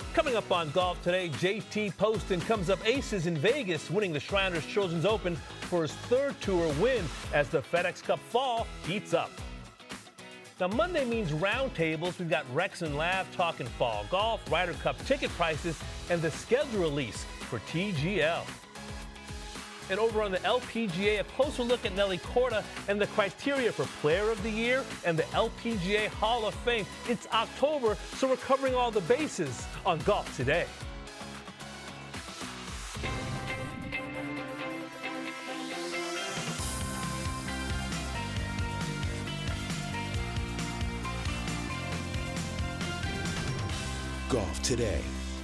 Coming up on Golf Today, JT Poston comes up aces in Vegas, winning the Shriners Children's Open for his third tour win as the FedEx Cup fall heats up. Now, Monday means roundtables. We've got Rex and Lav talking fall golf, Ryder Cup ticket prices, and the schedule release for TGL. And over on the LPGA, a closer look at Nelly Korda and the criteria for Player of the Year and the LPGA Hall of Fame. It's October, so we're covering all the bases on Golf Today. Golf Today.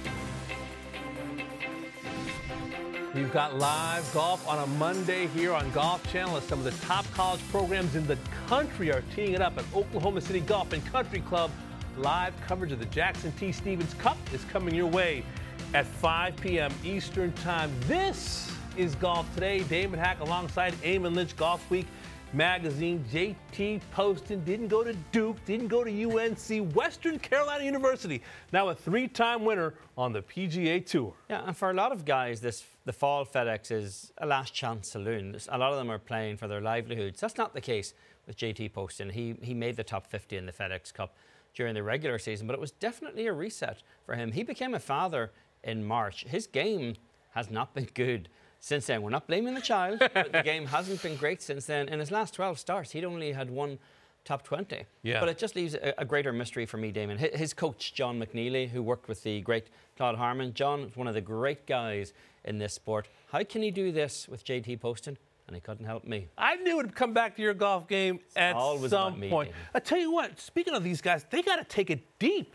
We've got live golf on a Monday here on Golf Channel as some of the top college programs in the country are teeing it up at Oklahoma City Golf and Country Club. Live coverage of the Jackson T. Stevens Cup is coming your way at 5 p.m. Eastern Time. This is Golf Today. Damon Hack alongside Eamon Lynch, Golf Week Magazine. JT Poston didn't go to Duke, didn't go to UNC, Western Carolina University. Now a three-time winner on the PGA Tour. Yeah, and for a lot of guys, the fall FedEx is a last chance saloon. A lot of them are playing for their livelihoods. That's not the case with JT Poston. He made the top 50 in the FedEx Cup during the regular season, but it was definitely a reset for him. He became a father in March. His game has not been good since then. We're not blaming the child, but the game hasn't been great since then. In his last 12 starts, he'd only had one top 20. Yeah. But it just leaves a greater mystery for me, Damon. His coach, John McNeely, who worked with the great Claude Harmon. John is one of the great guys in this sport. How can he do this with JT Poston? And he couldn't help me. I knew it would come back to your golf game at some point. I tell you what, speaking of these guys, they got to take it deep.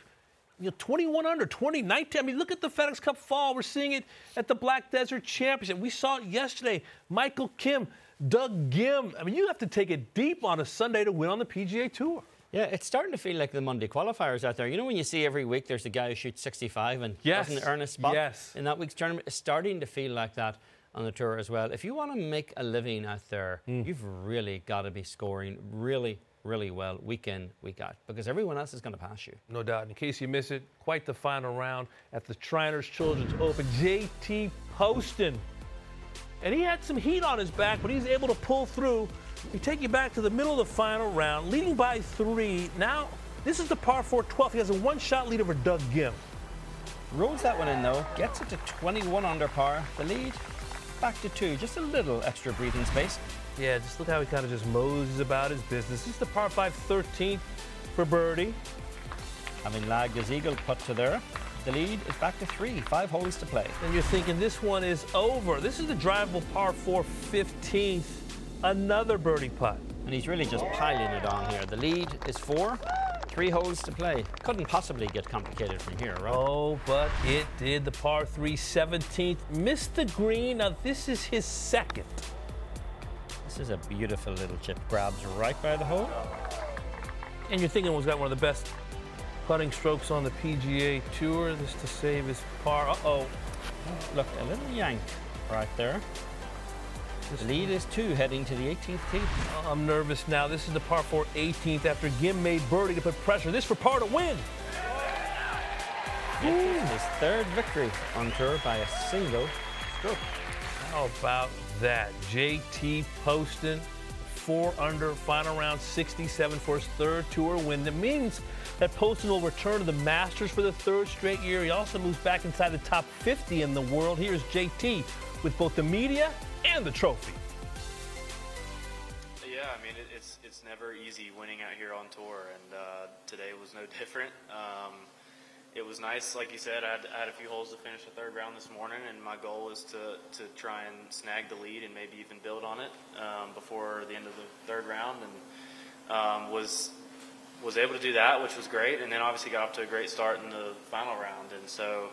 21 under, 2019. I mean, look at the FedEx Cup fall. We're seeing it at the Black Desert Championship. We saw it yesterday. Michael Kim, Doug Gim. I mean, you have to take it deep on a Sunday to win on the PGA Tour. Yeah, it's starting to feel like the Monday qualifiers out there. You know when you see every week there's a guy who shoots 65 and doesn't earn a spot in that week's tournament? It's starting to feel like that on the tour as well. If you want to make a living out there, you've really got to be scoring really well week in, week out, because everyone else is going to pass you. No doubt. In case you miss it, quite the final round at the Shriners Children's Open. JT Poston. And he had some heat on his back, but he's able to pull through. We take you back to the middle of the final round, leading by 3. Now, this is the par 4 12th. He has a one-shot lead over Doug Gim. Rolls that one in, though. Gets it to 21 under par. The lead back to 2. Just a little extra breathing space. Yeah, just look how he kind of just moses about his business. This is the par 5 13th for birdie. Having lagged his eagle putt to there, the lead is back to 3, 5 holes to play. And you're thinking this one is over. This is the drivable par 4 15th, another birdie putt. And he's really just piling it on here. The lead is 4, 3 holes to play. Couldn't possibly get complicated from here, right? Oh, but it did. The par 3 17th, missed the green. Now this is his second. This is a beautiful little chip. Grabs right by the hole. And you're thinking he's got one of the best putting strokes on the PGA Tour. This to save his par. Uh-oh. Look, a little yank right there. The lead is 2 heading to the 18th tee. Oh, I'm nervous now. This is the par 4 18th after Gim made birdie to put pressure. This for par to win. His third victory on tour by a single stroke. How about that? JT Poston, 4 under, final round 67 for his third tour win. That means that Poston will return to the Masters for the 3rd straight year. He also moves back inside the top 50 in the world. Here's JT with both the media and the trophy. Yeah, I mean, it's never easy winning out here on tour, and today was no different. It was nice, like you said, I had a few holes to finish the 3rd round this morning, and my goal was to try and snag the lead and maybe even build on it before the end of the 3rd round, and was able to do that, which was great, and then obviously got off to a great start in the final round, and so,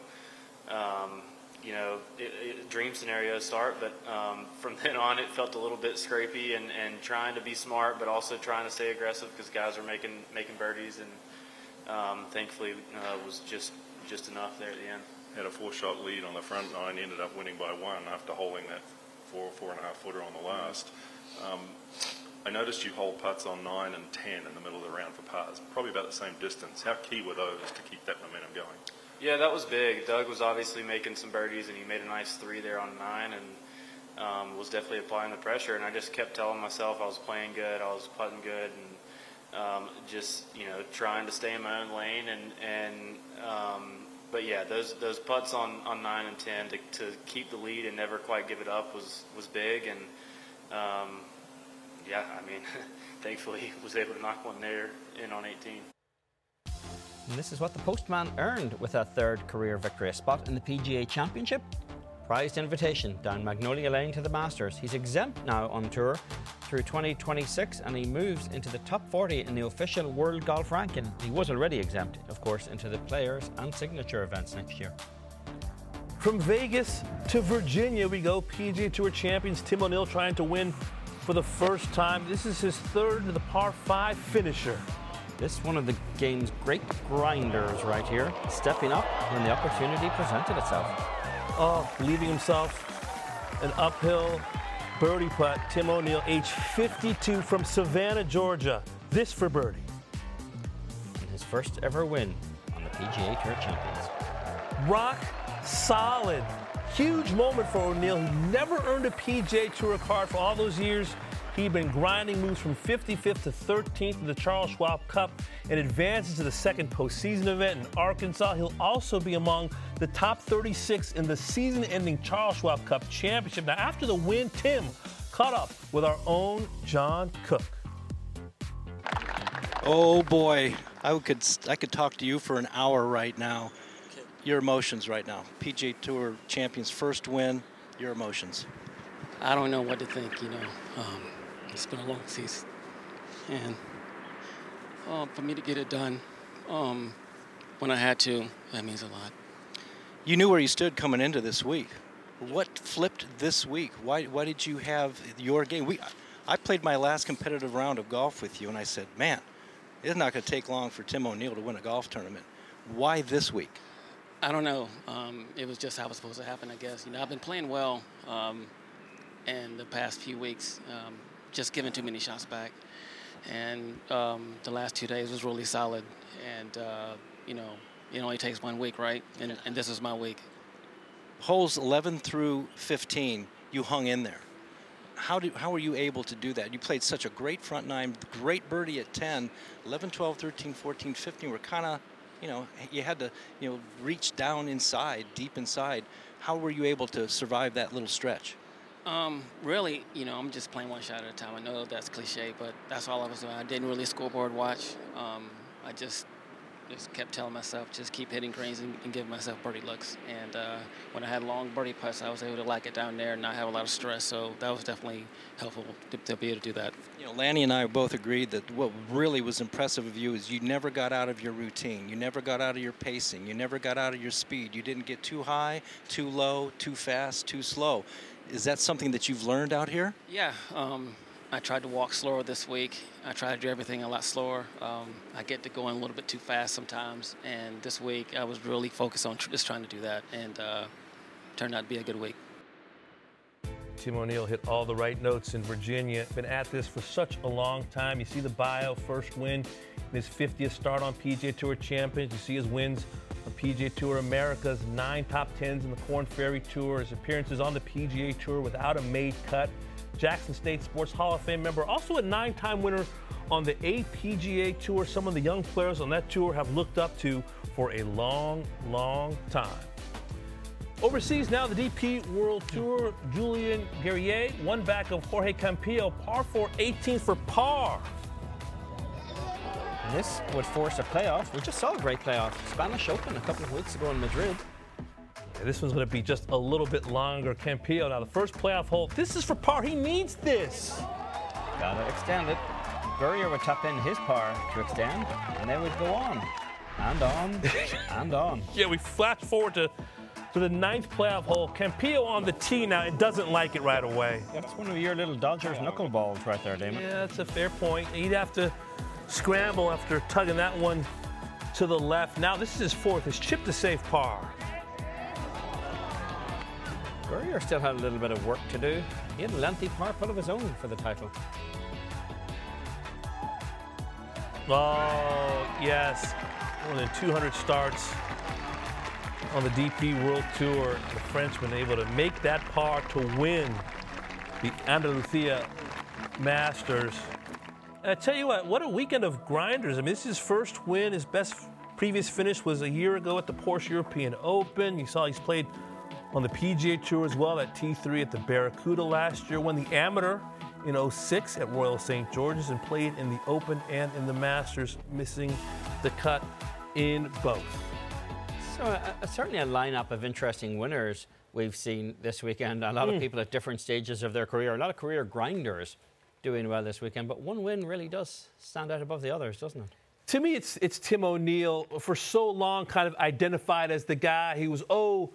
dream scenario start, but from then on it felt a little bit scrapey and trying to be smart, but also trying to stay aggressive because guys were making birdies, and thankfully was just enough there at the end. Had a 4-shot lead on the front 9, ended up winning by 1 after holding that 4.5 footer on the last. I noticed you hold putts on 9 and 10 in the middle of the round for pars, probably about the same distance. How key were those to keep that momentum going? Yeah, that was big. Doug was obviously making some birdies, and he made a nice 3 there on 9, and was definitely applying the pressure. And I just kept telling myself I was playing good, I was putting good, and just trying to stay in my own lane. But yeah, those putts on 9 and 10 to keep the lead and never quite give it up was big. And yeah, I mean, thankfully was able to knock one there in on 18. And this is what the postman earned with a 3rd career victory, a spot in the PGA Championship. Prized invitation down Magnolia Lane to the Masters. He's exempt now on tour through 2026, and he moves into the top 40 in the official World Golf Ranking. He was already exempt, of course, into the Players and Signature events next year. From Vegas to Virginia we go. PGA Tour champions Tim O'Neill trying to win for the first time. This is his 3rd to the par 5 finisher. This one of the game's great grinders right here, stepping up when the opportunity presented itself. Oh, leaving himself an uphill birdie putt. Tim O'Neill, age 52, from Savannah, Georgia. This for birdie. And his first ever win on the PGA Tour Champions. Rock solid. Huge moment for O'Neill. He never earned a PGA Tour card for all those years. He'd been grinding, moves from 55th to 13th in the Charles Schwab Cup and advances to the 2nd postseason event in Arkansas. He'll also be among the top 36 in the season-ending Charles Schwab Cup Championship. Now, after the win, Tim caught up with our own John Cook. Oh boy, I could talk to you for an hour right now. Okay. Your emotions right now. PGA Tour champions first win. Your emotions. I don't know what to think. It's been a long season, and for me to get it done when I had to, that means a lot. You knew where you stood coming into this week. What flipped this week? Why did you have your game? I played my last competitive round of golf with you, and I said, man, it's not going to take long for Tim O'Neill to win a golf tournament. Why this week? I don't know. It was just how it was supposed to happen, I guess. I've been playing well in the past few weeks. Just giving too many shots back, and the last 2 days was really solid. And it only takes 1 week, right? And this is my week. Holes 11 through 15, you hung in there. How were you able to do that? You played such a great front 9, great birdie at 10, 11, 12, 13, 14, 15 were kind of, you had to, reach down inside, deep inside. How were you able to survive that little stretch? Really, I'm just playing one shot at a time. I know that's cliche, but that's all I was doing. I didn't really scoreboard watch. I just kept telling myself, just keep hitting greens and giving myself birdie looks. And when I had long birdie putts, I was able to lock it down there and not have a lot of stress. So that was definitely helpful to be able to do that. Lanny and I both agreed that what really was impressive of you is you never got out of your routine. You never got out of your pacing. You never got out of your speed. You didn't get too high, too low, too fast, too slow. Is that something that you've learned out here? Yeah. I tried to walk slower this week. I try to do everything a lot slower. I get to going a little bit too fast sometimes. And this week, I was really focused on just trying to do that. And turned out to be a good week. Tim O'Neill hit all the right notes in Virginia. Been at this for such a long time. You see the bio, first win in his 50th start on PGA Tour Champions. You see his wins on PGA Tour Americas, 9 top 10s in the Korn Ferry Tour, his appearances on the PGA Tour without a made cut. Jackson State Sports Hall of Fame member, also a 9-time winner on the APGA Tour. Some of the young players on that tour have looked up to for a long, long time. Overseas now, the DP World Tour, Julian Guerrier, one back of Jorge Campillo, par 4, 18 for par. And this would force a playoff. We just saw a great playoff. Spanish Open a couple of weeks ago in Madrid. Yeah, this one's going to be just a little bit longer. Campillo, now the first playoff hole. This is for par. He needs this. Gotta extend it. Guerrier would tap in his par to extend, and they would go on and on and on. Yeah, we flash forward to the 9th playoff hole. Campillo on the tee now. It doesn't like it right away. Yeah, that's one of your little Dodgers knuckleballs right there, Damon. Yeah, that's a fair point. He'd have to scramble after tugging that one to the left. Now this is his 4th. His chip to save par. Guerrier still had a little bit of work to do. He had a lengthy par putt of his own for the title. Oh, yes. More than 200 starts. on the DP World Tour. The Frenchman able to make that par to win the Andalucia Masters. And I tell you what a weekend of grinders. I mean, this is his first win. His best previous finish was a year ago at the Porsche European Open. You saw he's played on the PGA Tour as well at T3 at the Barracuda last year. Won the Amateur in 06 at Royal St. George's and played in the Open and in the Masters, missing the cut in both. So certainly a lineup of interesting winners we've seen this weekend. A lot of people at different stages of their career, a lot of career grinders doing well this weekend. But one win really does stand out above the others, doesn't it? To me, it's Tim O'Neill, for so long kind of identified as the guy. He was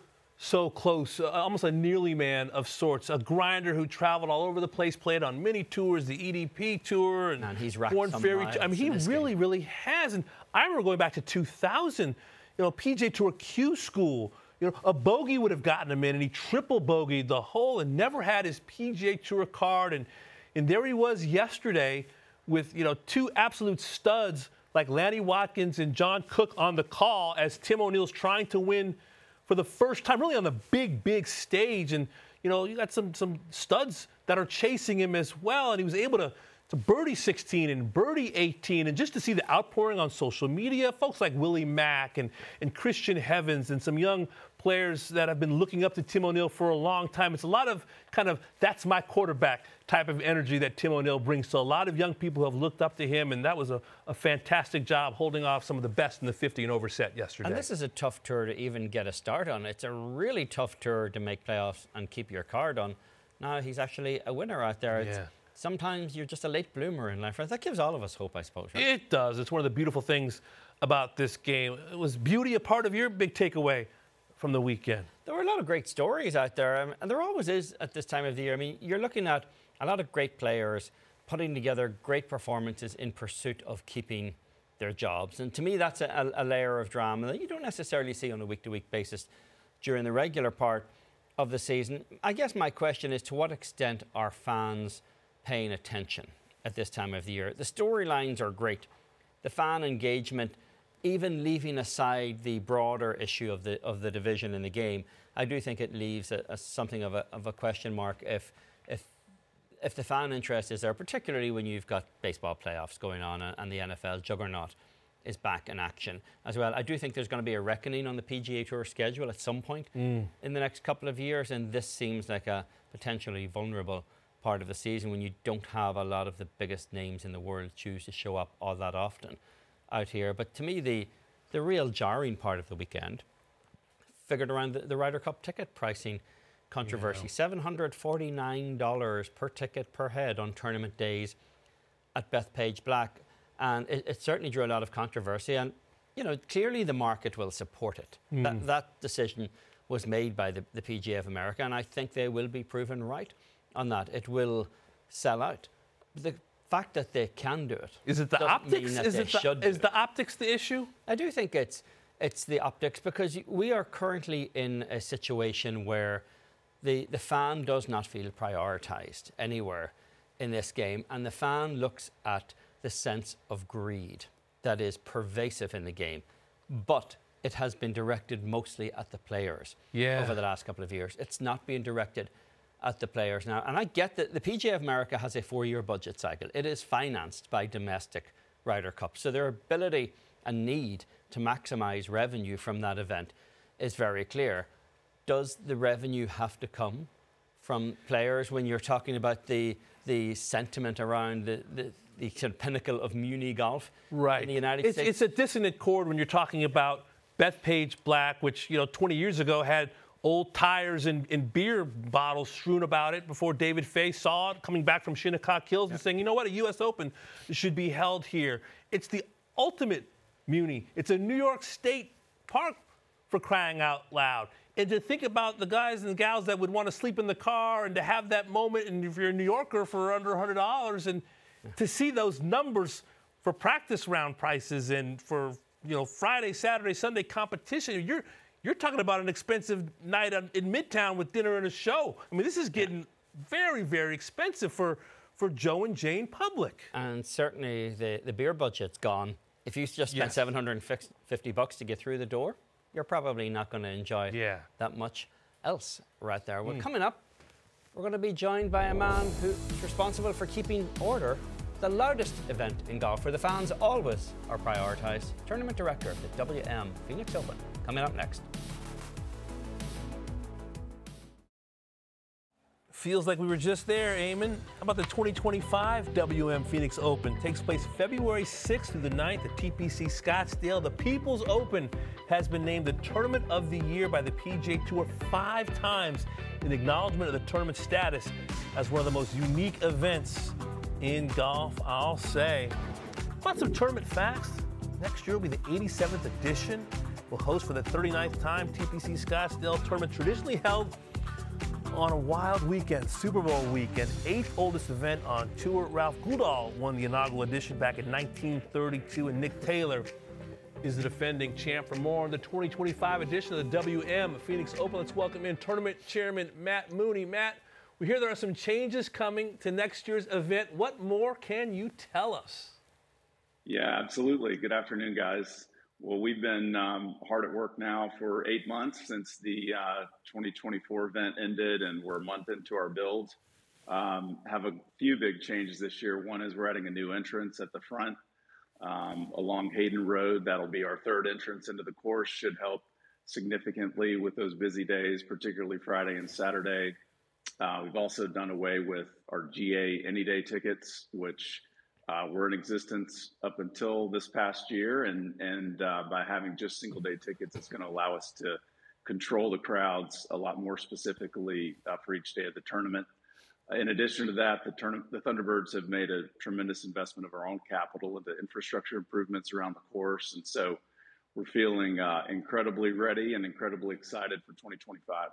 so close, almost a nearly man of sorts, a grinder who traveled all over the place, played on many tours, the EDP Tour and he's racked Korn some Ferry. miles I mean, he really, really has. And I remember going back to 2000, PGA Tour Q School. A bogey would have gotten him in, and he triple bogeyed the hole and never had his PGA Tour card. And there he was yesterday with, two absolute studs like Lanny Watkins and John Cook on the call as Tim O'Neill's trying to win for the first time, really on the big, big stage. And, you got some studs that are chasing him as well. And he was able to birdie 16 and birdie 18. And just to see the outpouring on social media, folks like Willie Mack and Christian Heavens and some young players that have been looking up to Tim O'Neill for a long time. It's a lot of kind of that's my quarterback type of energy that Tim O'Neill brings. So a lot of young people have looked up to him, and that was a fantastic job holding off some of the best in the 50 and over set yesterday. And this is a tough tour to even get a start on. It's a really tough tour to make playoffs and keep your card on. Now he's actually a winner out there. Yeah. Sometimes you're just a late bloomer in life. That gives all of us hope, I suppose. Right? It does. It's one of the beautiful things about this game. Was beauty a part of your big takeaway from the weekend? There were a lot of great stories out there, and there always is at this time of the year. I mean, you're looking at a lot of great players putting together great performances in pursuit of keeping their jobs. And to me, that's a layer of drama that you don't necessarily see on a week-to-week basis during the regular part of the season. I guess my question is, to what extent are fans paying attention at this time of the year? The storylines are great. The fan engagement, even leaving aside the broader issue of the division in the game, I do think it leaves something of a question mark if the fan interest is there, particularly when you've got baseball playoffs going on and the NFL juggernaut is back in action as well. I do think there's going to be a reckoning on the PGA Tour schedule at some point in the next couple of years, and this seems like a potentially vulnerable part of the season when you don't have a lot of the biggest names in the world choose to show up all that often out here. But to me, the real jarring part of the weekend figured around the Ryder Cup ticket pricing controversy. $749 per ticket per head on tournament days at Bethpage Black. And it certainly drew a lot of controversy. And, clearly the market will support it. That decision was made by the PGA of America, and I think they will be proven right on that. It will sell out. The fact that they can do it. Is it the optics? Is the optics the issue? I do think it's the optics, because we are currently in a situation where the fan does not feel prioritized anywhere in this game, and the fan looks at the sense of greed that is pervasive in the game, but it has been directed mostly at the players over the last couple of years. It's not being directed at the players now. And I get that the PGA of America has a 4-year budget cycle. It is financed by domestic Ryder Cup. So their ability and need to maximize revenue from that event is very clear. Does the revenue have to come from players when you're talking about the sentiment around the sort of pinnacle of muni golf in the United States? It's a dissonant chord when you're talking about Bethpage Black, which 20 years ago had old tires and beer bottles strewn about it before David Fay saw it coming back from Shinnecock Hills and saying, a U.S. Open should be held here. It's the ultimate muni. It's a New York State park, for crying out loud. And to think about the guys and gals that would want to sleep in the car and to have that moment, and if you're a New Yorker, for under $100, and to see those numbers for practice round prices and for Friday, Saturday, Sunday competition, you're talking about an expensive night in Midtown with dinner and a show. I mean, this is getting very, very expensive for Joe and Jane public. And certainly the beer budget's gone. If you just spent $750 to get through the door, you're probably not going to enjoy that much else right there. Well, coming up, we're going to be joined by a man who's responsible for keeping order, the loudest event in golf, where the fans always are prioritised. Tournament director of the WM Phoenix Open, coming up next. Feels like we were just there, Eamon. How about the 2025 WM Phoenix Open? Takes place February 6th through the 9th at TPC Scottsdale. The People's Open has been named the Tournament of the Year by the PGA Tour 5 times in acknowledgement of the tournament status as one of the most unique events in golf, I'll say. About some tournament facts. Next year will be the 87th edition. We'll host for the 39th time TPC Scottsdale tournament, traditionally held on a wild weekend, Super Bowl weekend, 8th oldest event on tour. Ralph Goodall won the inaugural edition back in 1932, and Nick Taylor is the defending champ. For more on the 2025 edition of the WM Phoenix Open, let's welcome in tournament chairman Matt Mooney. Matt, we hear there are some changes coming to next year's event. What more can you tell us? Yeah, absolutely. Good afternoon, guys. Well, we've been hard at work now for 8 months since the 2024 event ended, and we're a month into our build. Have a few big changes this year. One is we're adding a new entrance at the front along Hayden Road. That'll be our third entrance into the course. Should help significantly with those busy days, particularly Friday and Saturday. We've also done away with our GA Any Day tickets, which were in existence up until this past year, and by having just single day tickets, it's going to allow us to control the crowds a lot more specifically for each day of the tournament. In addition to that, the Thunderbirds have made a tremendous investment of our own capital into infrastructure improvements around the course, and so we're feeling incredibly ready and incredibly excited for 2025.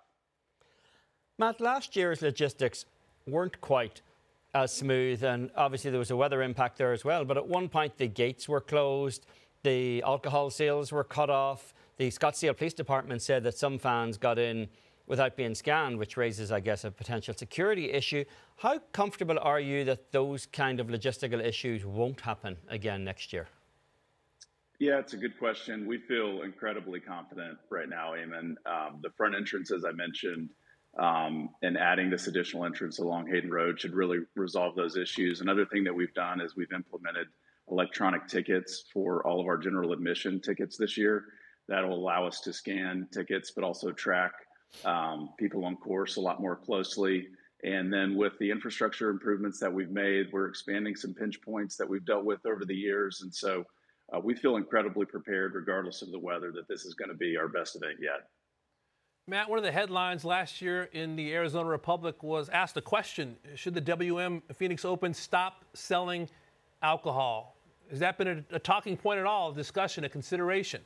Matt, last year's logistics weren't quite as smooth, and obviously there was a weather impact there as well, but at one point the gates were closed, the alcohol sales were cut off. The Scottsdale Police Department said that some fans got in without being scanned, which raises, I guess, a potential security issue. How comfortable are you that those kind of logistical issues won't happen again next year? Yeah, it's a good question. We feel incredibly confident right now, Eamon. The front entrance, as I mentioned, and adding this additional entrance along Hayden Road should really resolve those issues. Another thing that we've done is we've implemented electronic tickets for all of our general admission tickets this year. That'll allow us to scan tickets, but also track people on course a lot more closely. And then with the infrastructure improvements that we've made, we're expanding some pinch points that we've dealt with over the years. And so we feel incredibly prepared, regardless of the weather, that this is going to be our best event yet. Matt, one of the headlines last year in the Arizona Republic was asked the question, should the WM Phoenix Open stop selling alcohol? Has that been a talking point at all, a discussion, a consideration?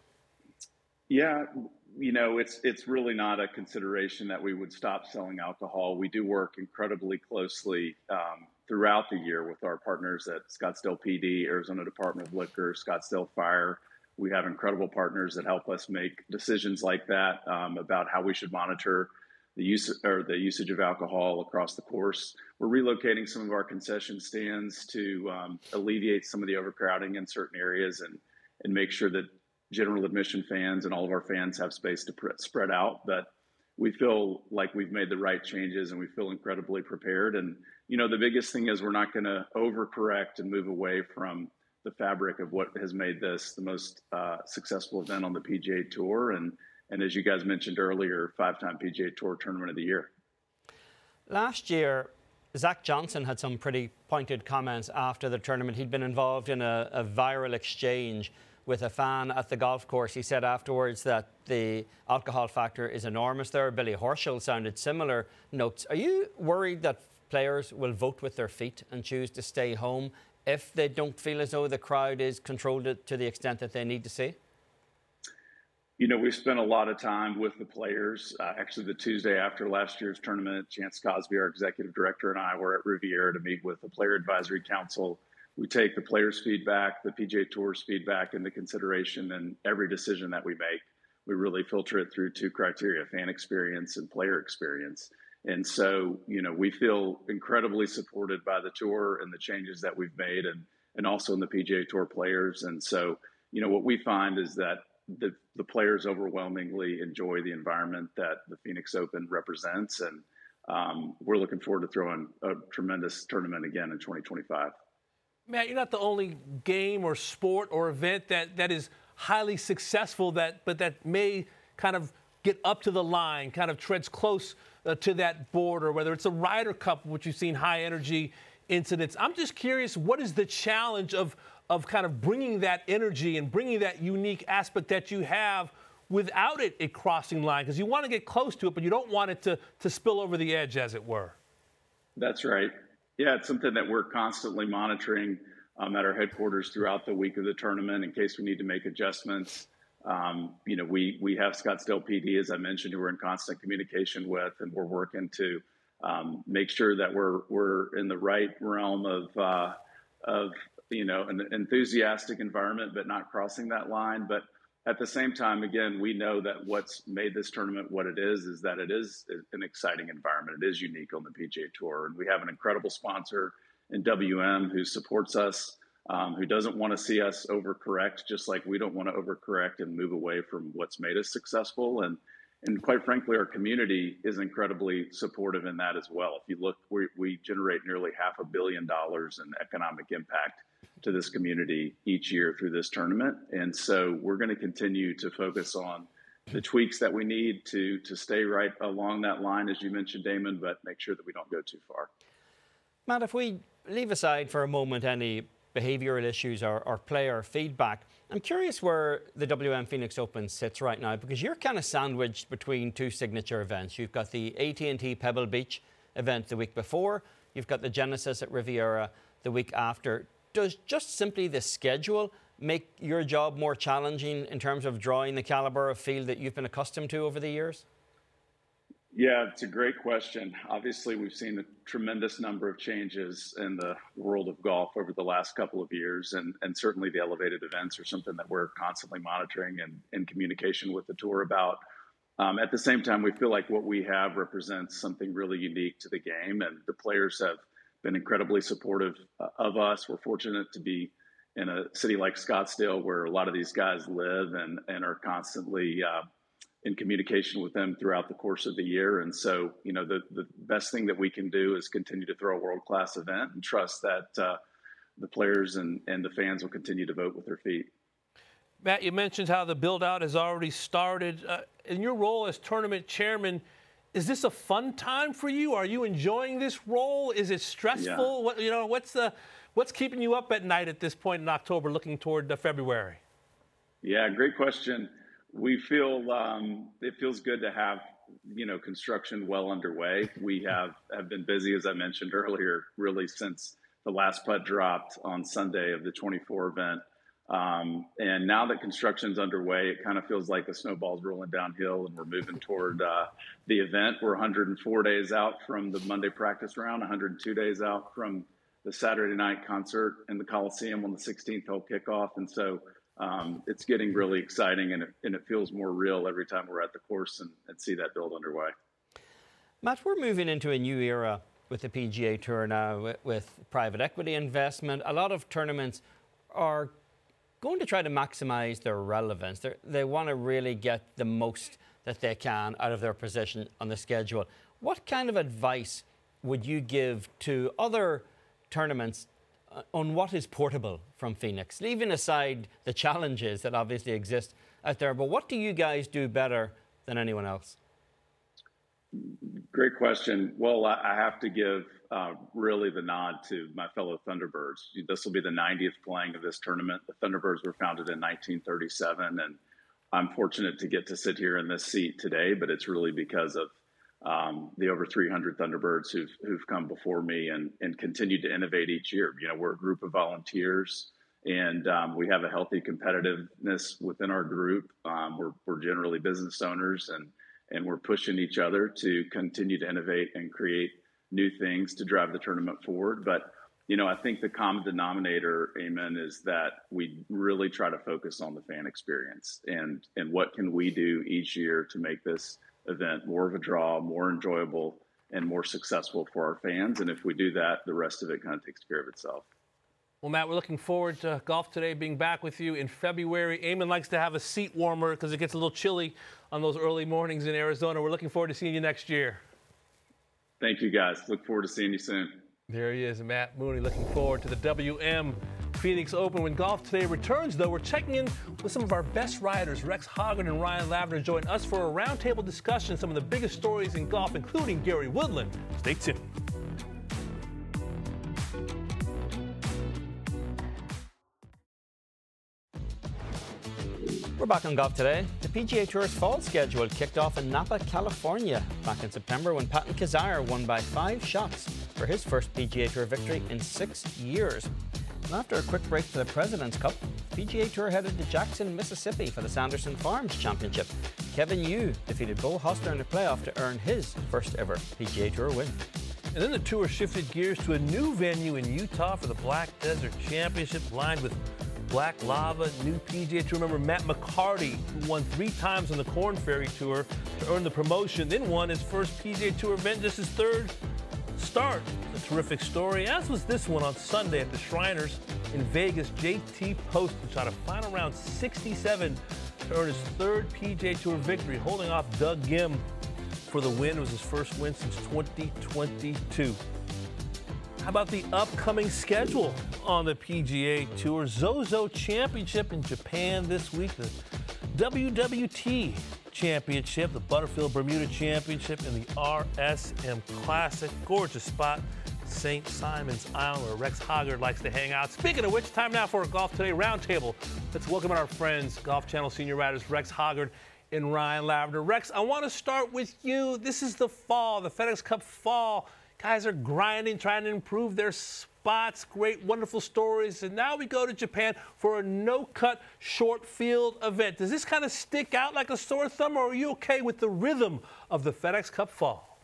Yeah, you know, it's really not a consideration that we would stop selling alcohol. We do work incredibly closely throughout the year with our partners at Scottsdale PD, Arizona Department of Liquor, Scottsdale Fire. We have incredible partners that help us make decisions like that about how we should monitor the usage of alcohol across the course. We're relocating some of our concession stands to alleviate some of the overcrowding in certain areas and make sure that general admission fans and all of our fans have space to spread out. But we feel like we've made the right changes and we feel incredibly prepared. And, you know, the biggest thing is we're not going to overcorrect and move away from the fabric of what has made this the most successful event on the PGA Tour. And as you guys mentioned earlier, 5-time PGA Tour Tournament of the Year. Last year, Zach Johnson had some pretty pointed comments after the tournament. He'd been involved in a viral exchange with a fan at the golf course. He said afterwards that the alcohol factor is enormous there. Billy Horschel sounded similar notes. Are you worried that players will vote with their feet and choose to stay home if they don't feel as though the crowd is controlled to the extent that they need to see? You know, we've spent a lot of time with the players. Actually, the Tuesday after last year's tournament, Chance Cosby, our executive director, and I were at Riviera to meet with the Player Advisory Council. We take the players' feedback, the PGA Tour's feedback into consideration in every decision that we make. We really filter it through 2 criteria, fan experience and player experience. And so, you know, we feel incredibly supported by the tour and the changes that we've made and also in the PGA Tour players. And so, you know, what we find is that the players overwhelmingly enjoy the environment that the Phoenix Open represents, and we're looking forward to throwing a tremendous tournament again in 2025. Matt, you're not the only game or sport or event that is highly successful, but that may kind of get up to the line, kind of treads close to that border, whether it's a Ryder Cup, which you've seen high energy incidents. I'm just curious, what is the challenge of kind of bringing that energy and bringing that unique aspect that you have without it crossing line? Because you want to get close to it, but you don't want it to spill over the edge, as it were. That's right. Yeah, it's something that we're constantly monitoring at our headquarters throughout the week of the tournament in case we need to make adjustments. We have Scottsdale PD, as I mentioned, who we're in constant communication with, and we're working to make sure that we're in the right realm of an enthusiastic environment, but not crossing that line. But at the same time, again, we know that what's made this tournament what it is that it is an exciting environment. It is unique on the PGA Tour. And we have an incredible sponsor in WM who supports us, who doesn't want to see us overcorrect, just like we don't want to overcorrect and move away from what's made us successful. And quite frankly, our community is incredibly supportive in that as well. If you look, we generate nearly $500 million in economic impact to this community each year through this tournament. And so we're going to continue to focus on the tweaks that we need to stay right along that line, as you mentioned, Damon, but make sure that we don't go too far. Matt, if we leave aside for a moment any behavioural issues or player feedback, I'm curious where the WM Phoenix Open sits right now, because you're kind of sandwiched between two signature events. You've got the AT&T Pebble Beach event the week before. You've got the Genesis at Riviera the week after. Does just simply the schedule make your job more challenging in terms of drawing the caliber of field that you've been accustomed to over the years? Yeah, it's a great question. Obviously, we've seen a tremendous number of changes in the world of golf over the last couple of years, and certainly the elevated events are something that we're constantly monitoring and in communication with the tour about. At the same time, we feel like what we have represents something really unique to the game, and the players have been incredibly supportive of us. We're fortunate to be in a city like Scottsdale where a lot of these guys live and are constantly in communication with them throughout the course of the year. And so, the best thing that we can do is continue to throw a world-class event and trust that the players and the fans will continue to vote with their feet. Matt, you mentioned how the build-out has already started. In your role as tournament chairman, is this a fun time for you? Are you enjoying this role? Is it stressful? Yeah. What's keeping you up at night at this point in October, looking toward February? Yeah, great question. We feel it feels good to have construction well underway. We have been busy, as I mentioned earlier, really since the last putt dropped on Sunday of the 24 event. And now that construction's underway, it kind of feels like the snowball's rolling downhill and we're moving toward the event. We're 104 days out from the Monday practice round, 102 days out from the Saturday night concert in the Coliseum on the 16th hole kickoff. And so it's getting really exciting, and it feels more real every time we're at the course and see that build underway. Matt, we're moving into a new era with the PGA Tour now with private equity investment. A lot of tournaments are going to try to maximize their relevance. They want to really get the most that they can out of their position on the schedule. What kind of advice would you give to other tournaments on what is portable from Phoenix, leaving aside the challenges that obviously exist out there? But what do you guys do better than anyone else? Great question. Well, I have to give really the nod to my fellow Thunderbirds. This will be the 90th playing of this tournament. The Thunderbirds were founded in 1937, and I'm fortunate to get to sit here in this seat today, but it's really because of the over 300 Thunderbirds who've come before me and continue to innovate each year. We're a group of volunteers, and we have a healthy competitiveness within our group. We're generally business owners, and we're pushing each other to continue to innovate and create new things to drive the tournament forward. But, I think the common denominator, Eamon, is that we really try to focus on the fan experience and what can we do each year to make this event more of a draw, more enjoyable, and more successful for our fans. And if we do that, the rest of it kind of takes care of itself. Well, Matt, we're looking forward to Golf Today being back with you in February. Eamon likes to have a seat warmer because it gets a little chilly on those early mornings in Arizona. We're looking forward to seeing you next year. Thank you, guys. Look forward to seeing you soon. There he is, Matt Mooney, looking forward to the WM Phoenix Open. When Golf Today returns, though, we're checking in with some of our best riders. Rex Hoggard and Ryan Lavender join us for a roundtable discussion of some of the biggest stories in golf, including Gary Woodland. Stay tuned. We're back on Golf Today. The PGA Tour's fall schedule kicked off in Napa, California back in September when Patton Kizzire won by 5 shots for his first PGA Tour victory in 6 years. And after a quick break to the President's Cup, PGA Tour headed to Jackson, Mississippi for the Sanderson Farms Championship. Kevin Yu defeated Beau Hossler in the playoff to earn his first ever PGA Tour win. And then the tour shifted gears to a new venue in Utah for the Black Desert Championship, lined with black lava. New PGA Tour member Matt McCarty, who won 3 times on the Korn Ferry Tour to earn the promotion, then won his first PGA Tour event, just his 3rd start. A terrific story, as was this one on Sunday at the Shriners in Vegas. JT Poston shot a final round 67 to earn his 3rd PGA Tour victory, holding off Doug Ghim for the win. It was his first win since 2022. How about the upcoming schedule on the PGA Tour? Zozo Championship in Japan this week, the WWT Championship, the Butterfield Bermuda Championship, and the RSM Classic. Gorgeous spot, St. Simon's Island, where Rex Hoggard likes to hang out. Speaking of which, time now for a Golf Today Roundtable. Let's welcome our friends, Golf Channel senior writers Rex Hoggard and Ryan Lavender. Rex, I want to start with you. This is the fall, the FedEx Cup fall. Guys are grinding, trying to improve their spots. Great, wonderful stories. And now we go to Japan for a no-cut short field event. Does this kind of stick out like a sore thumb, or are you okay with the rhythm of the FedEx Cup fall?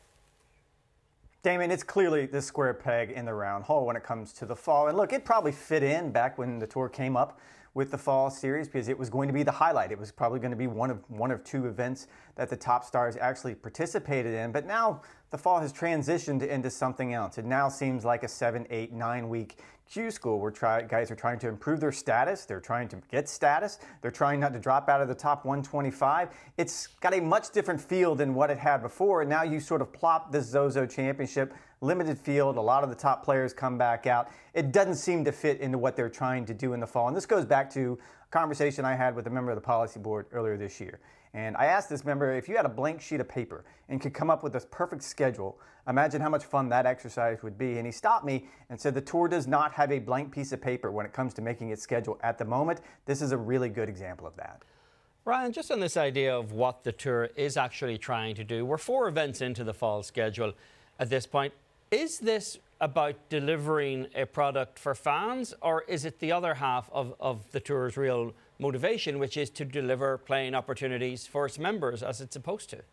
Damon, it's clearly the square peg in the round hole when it comes to the fall. And look, it probably fit in back when the tour came up with the fall series because it was going to be the highlight. It was probably going to be one of 2 events that the top stars actually participated in. But now the fall has transitioned into something else. It now seems like a 7, 8, 9 week Q school where guys are trying to improve their status. They're trying to get status. They're trying not to drop out of the top 125. It's got a much different feel than what it had before. And now you sort of plop this Zozo Championship, limited field. A lot of the top players come back out. It doesn't seem to fit into what they're trying to do in the fall. And this goes back to a conversation I had with a member of the policy board earlier this year. And I asked this member, if you had a blank sheet of paper and could come up with this perfect schedule, imagine how much fun that exercise would be. And he stopped me and said the tour does not have a blank piece of paper when it comes to making its schedule at the moment. This is a really good example of that. Ryan, just on this idea of what the tour is actually trying to do, we're 4 events into the fall schedule at this point. Is this about delivering a product for fans, or is it the other half of the tour's real motivation, which is to deliver playing opportunities for its members as it's supposed to?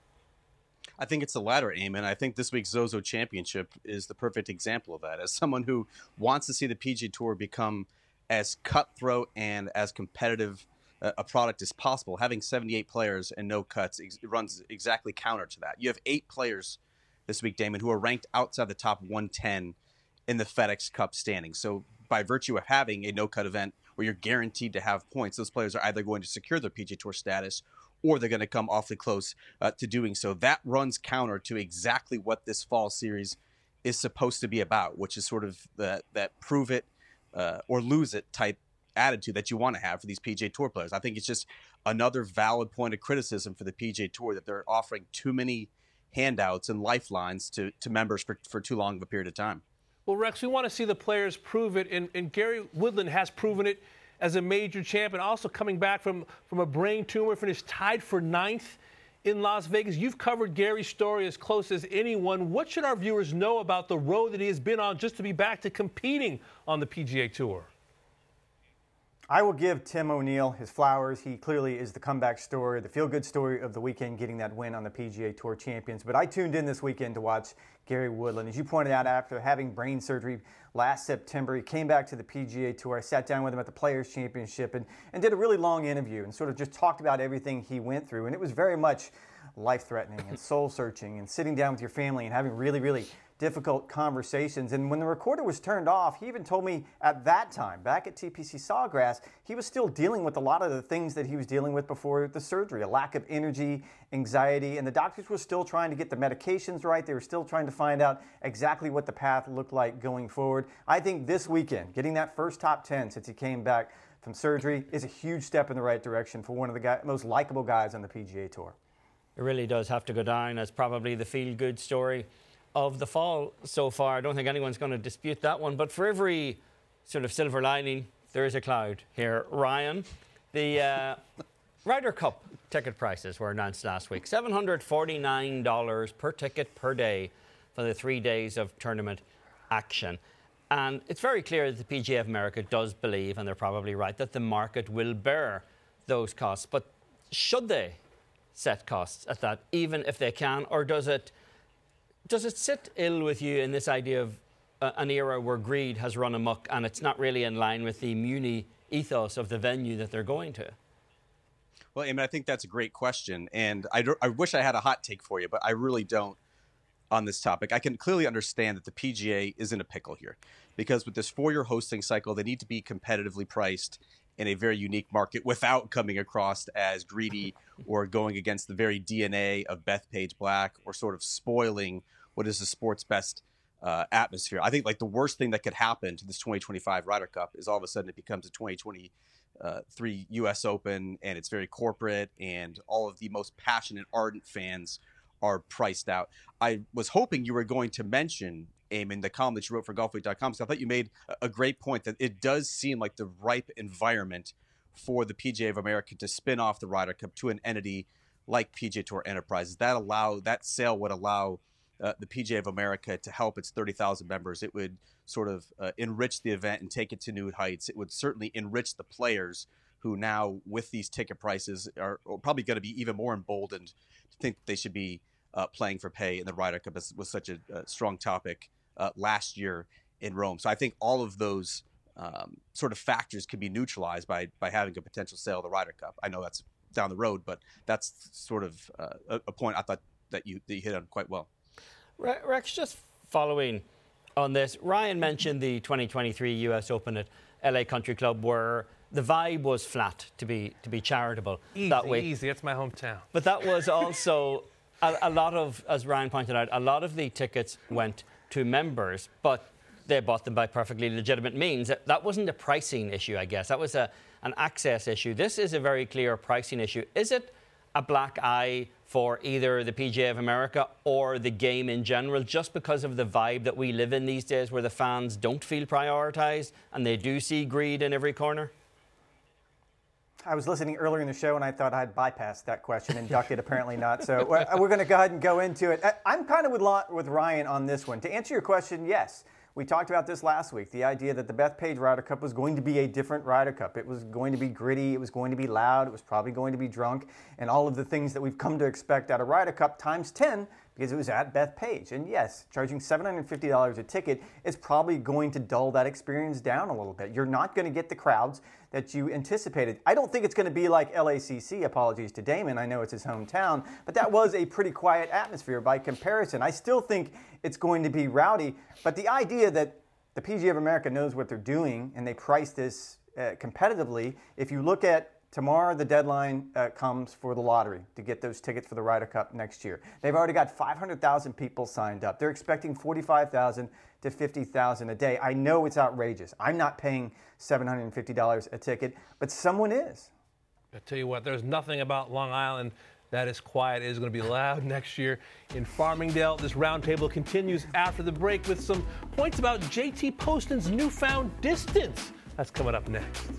I think it's the latter, Eamon. I think this week's Zozo Championship is the perfect example of that. As someone who wants to see the PGA Tour become as cutthroat and as competitive a product as possible, having 78 players and no cuts runs exactly counter to that. You have 8 players this week, Damon, who are ranked outside the top 110 in the FedEx Cup standing. So by virtue of having a no-cut event where you're guaranteed to have points, those players are either going to secure their PGA Tour status or they're going to come awfully close to doing so. That runs counter to exactly what this fall series is supposed to be about, which is sort of that prove it or lose it type attitude that you want to have for these PGA Tour players. I think it's just another valid point of criticism for the PGA Tour that they're offering too many handouts and lifelines to members for too long of a period of time. Well, Rex, we want to see the players prove it, and Gary Woodland has proven it as a major champion, also coming back from a brain tumor, finished tied for 9th in Las Vegas. You've covered Gary's story as close as anyone. What should our viewers know about the road that he has been on just to be back to competing on the PGA Tour? I will give Tim O'Neill his flowers. He clearly is the comeback story, the feel-good story of the weekend, getting that win on the PGA Tour Champions. But I tuned in this weekend to watch Gary Woodland. As you pointed out, after having brain surgery last September, he came back to the PGA Tour. I sat down with him at the Players Championship and did a really long interview and sort of just talked about everything he went through. And it was very much life-threatening and soul-searching and sitting down with your family and having really, really difficult conversations. And when the recorder was turned off, he even told me at that time, back at TPC Sawgrass, he was still dealing with a lot of the things that he was dealing with before the surgery, a lack of energy, anxiety, and the doctors were still trying to get the medications right. They were still trying to find out exactly what the path looked like going forward. I think this weekend, getting that first top 10 since he came back from surgery is a huge step in the right direction for one of the most likable guys on the PGA Tour. It really does have to go down as probably the feel-good story of the fall so far. I don't think anyone's going to dispute that one. But for every sort of silver lining, there is a cloud here. Ryan, the Ryder Cup ticket prices were announced last week. $749 per ticket per day for the 3 days of tournament action. And it's very clear that the PGA of America does believe, and they're probably right, that the market will bear those costs. But should they set costs at that, even if they can, or does it sit ill with you in this idea of an era where greed has run amok and it's not really in line with the Muni ethos of the venue that they're going to? Well, I mean, I think that's a great question. And I wish I had a hot take for you, but I really don't on this topic. I can clearly understand that the PGA is in a pickle here because with this 4-year hosting cycle, they need to be competitively priced in a very unique market without coming across as greedy or going against the very DNA of Bethpage Black or sort of spoiling what is the sport's best atmosphere. I think like the worst thing that could happen to this 2025 Ryder Cup is all of a sudden it becomes a 2023 U.S. Open and it's very corporate and all of the most passionate, ardent fans are priced out. I was hoping you were going to mention, Eamon, the column that you wrote for golfweek.com, so I thought you made a great point that it does seem like the ripe environment for the PGA of America to spin off the Ryder Cup to an entity like PGA Tour Enterprises. That sale would allow the PGA of America to help its 30,000 members. It would sort of enrich the event and take it to new heights. It would certainly enrich the players who now, with these ticket prices, are probably going to be even more emboldened to think that they should be playing for pay in the Ryder Cup. This was such a strong topic last year in Rome. So I think all of those sort of factors can be neutralized by having a potential sale of the Ryder Cup. I know that's down the road, but that's sort of a point I thought that you hit on quite well. Rex, just following on this, Ryan mentioned the 2023 U.S. Open at LA Country Club where the vibe was flat, to be charitable. Easy, that's my hometown. But that was also a lot of, as Ryan pointed out, a lot of the tickets went to members, but they bought them by perfectly legitimate means. That wasn't a pricing issue, I guess. That was an access issue. This is a very clear pricing issue. Is it a black eye for either the PGA of America or the game in general, just because of the vibe that we live in these days where the fans don't feel prioritised and they do see greed in every corner? I was listening earlier in the show and I thought I'd bypassed that question and ducked it. Apparently not. So we're going to go ahead and go into it. I'm kind of with Ryan on this one. To answer your question, yes. We talked about this last week, the idea that the Bethpage Ryder Cup was going to be a different Ryder Cup. It was going to be gritty, it was going to be loud, it was probably going to be drunk, and all of the things that we've come to expect out of Ryder Cup times 10 because it was at Bethpage. And yes, charging $750 a ticket is probably going to dull that experience down a little bit. You're not going to get the crowds that you anticipated. I don't think it's going to be like LACC, apologies to Damon, I know it's his hometown, but that was a pretty quiet atmosphere by comparison. I still think it's going to be rowdy, but the idea that the PGA of America knows what they're doing and they price this competitively, if you look at tomorrow, the deadline comes for the lottery to get those tickets for the Ryder Cup next year. They've already got 500,000 people signed up. They're expecting 45,000 to 50,000 a day. I know it's outrageous. I'm not paying $750 a ticket, but someone is. I tell you what, there's nothing about Long Island that is quiet. It is going to be loud next year in Farmingdale. This roundtable continues after the break with some points about JT Poston's newfound distance. That's coming up next.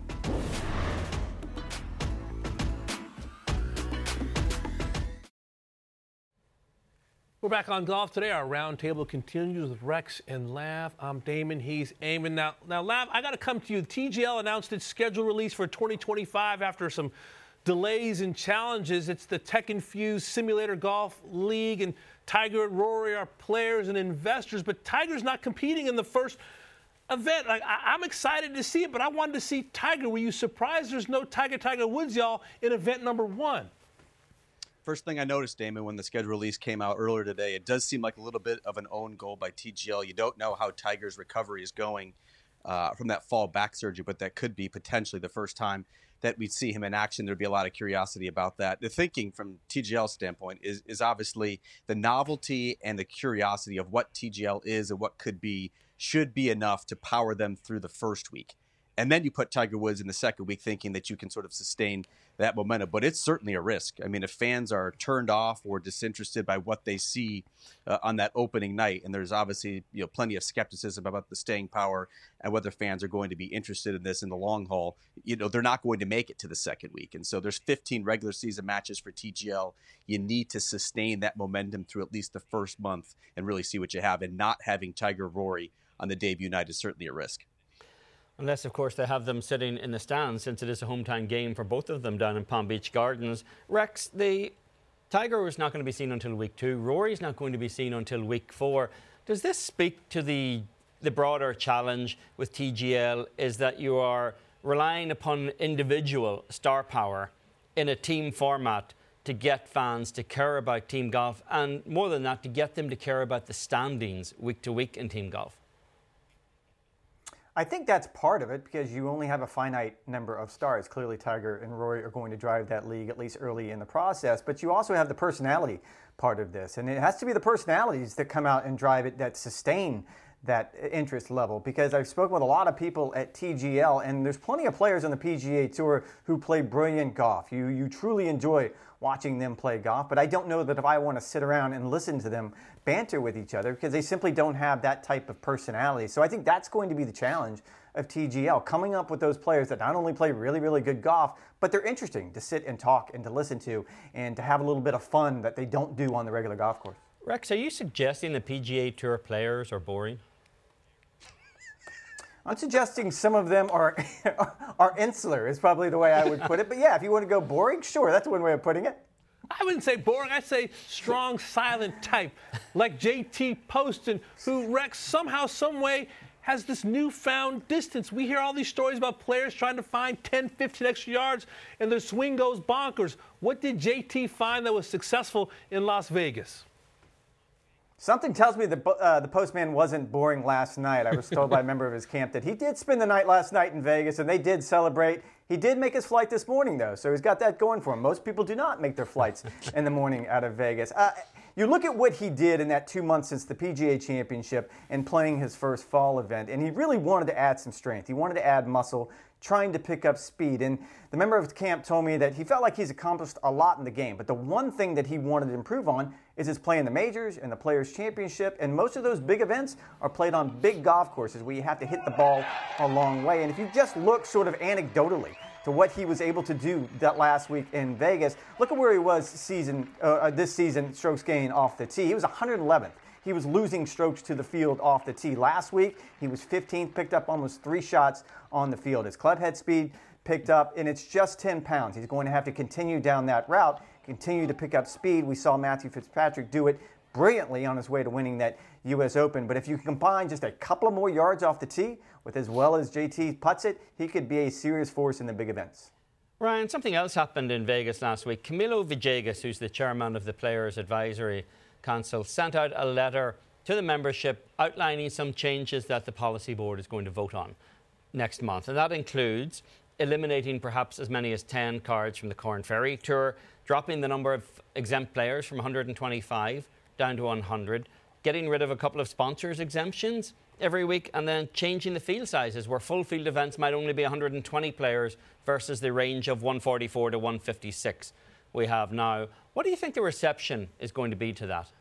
We're back on Golf Today. Our roundtable continues with Rex and Lav. I'm Damon. He's Eamon. Now, Lav, I got to come to you. TGL announced its schedule release for 2025 after some delays and challenges. It's the tech-infused Simulator Golf League, and Tiger and Rory are players and investors, but Tiger's not competing in the first event. I'm excited to see it, but I wanted to see Tiger. Were you surprised there's no Tiger Woods, y'all, in event number one? First thing I noticed, Damon, when the schedule release came out earlier today, it does seem like a little bit of an own goal by TGL. You don't know how Tiger's recovery is going from that fall back surgery, but that could be potentially the first time that we'd see him in action. There'd be a lot of curiosity about that. The thinking from TGL's standpoint is obviously the novelty and the curiosity of what TGL is and what could be, should be enough to power them through the first week. And then you put Tiger Woods in the second week thinking that you can sort of sustain that momentum. But it's certainly a risk. I mean, if fans are turned off or disinterested by what they see on that opening night, and there's obviously plenty of skepticism about the staying power and whether fans are going to be interested in this in the long haul, they're not going to make it to the second week. And so there's 15 regular season matches for TGL. You need to sustain that momentum through at least the first month and really see what you have. And not having Tiger Rory on the debut night is certainly a risk. Unless, of course, they have them sitting in the stands, since it is a hometown game for both of them down in Palm Beach Gardens. Rex, the Tiger is not going to be seen until week 2. Rory's not going to be seen until week 4. Does this speak to the broader challenge with TGL, is that you are relying upon individual star power in a team format to get fans to care about team golf, and more than that, to get them to care about the standings week to week in team golf? I think that's part of it, because you only have a finite number of stars. Clearly, Tiger and Rory are going to drive that league, at least early in the process. But you also have the personality part of this. And it has to be the personalities that come out and drive it, that sustain that interest level. Because I've spoken with a lot of people at TGL, and there's plenty of players on the PGA Tour who play brilliant golf. You truly enjoy watching them play golf. But I don't know that if I want to sit around and listen to them banter with each other, because they simply don't have that type of personality. So I think that's going to be the challenge of TGL, coming up with those players that not only play really, really good golf, but they're interesting to sit and talk and to listen to and to have a little bit of fun that they don't do on the regular golf course. Rex, are you suggesting the PGA Tour players are boring? I'm suggesting some of them are insular, is probably the way I would put it. But yeah, if you want to go boring, sure, that's one way of putting it. I wouldn't say boring. I'd say strong, silent type, like JT Poston, who, Rex, somehow, some way, has this newfound distance. We hear all these stories about players trying to find 10, 15 extra yards, and their swing goes bonkers. What did JT find that was successful in Las Vegas? Something tells me that the postman wasn't boring last night. I was told by a member of his camp that he did spend the night last night in Vegas, and they did celebrate. He did make his flight this morning, though, so he's got that going for him. Most people do not make their flights in the morning out of Vegas. You look at what he did in that 2 months since the PGA Championship and playing his first fall event, and he really wanted to add some strength. He wanted to add muscle, trying to pick up speed. And the member of the camp told me that he felt like he's accomplished a lot in the game, but the one thing that he wanted to improve on is his play in the majors and the Players' Championship, and most of those big events are played on big golf courses where you have to hit the ball a long way. And if you just look sort of anecdotally to what he was able to do that last week in Vegas, look at where he was this season, strokes gained off the tee. He was 111th. He was losing strokes to the field off the tee. Last week, he was 15th, picked up almost 3 shots on the field. His club head speed picked up, and it's just 10 pounds. He's going to have to continue down that route, continue to pick up speed. We saw Matthew Fitzpatrick do it brilliantly on his way to winning that U.S. Open. But if you combine just a couple of more yards off the tee with as well as JT puts it, he could be a serious force in the big events. Ryan, something else happened in Vegas last week. Camilo Villegas, who's the chairman of the Players Advisory Council, sent out a letter to the membership outlining some changes that the policy board is going to vote on next month. And that includes eliminating perhaps as many as 10 cards from the Corn Ferry Tour, dropping the number of exempt players from 125 down to 100, getting rid of a couple of sponsors exemptions every week, and then changing the field sizes, where full field events might only be 120 players versus the range of 144 to 156 we have now. What do you think the reception is going to be to that?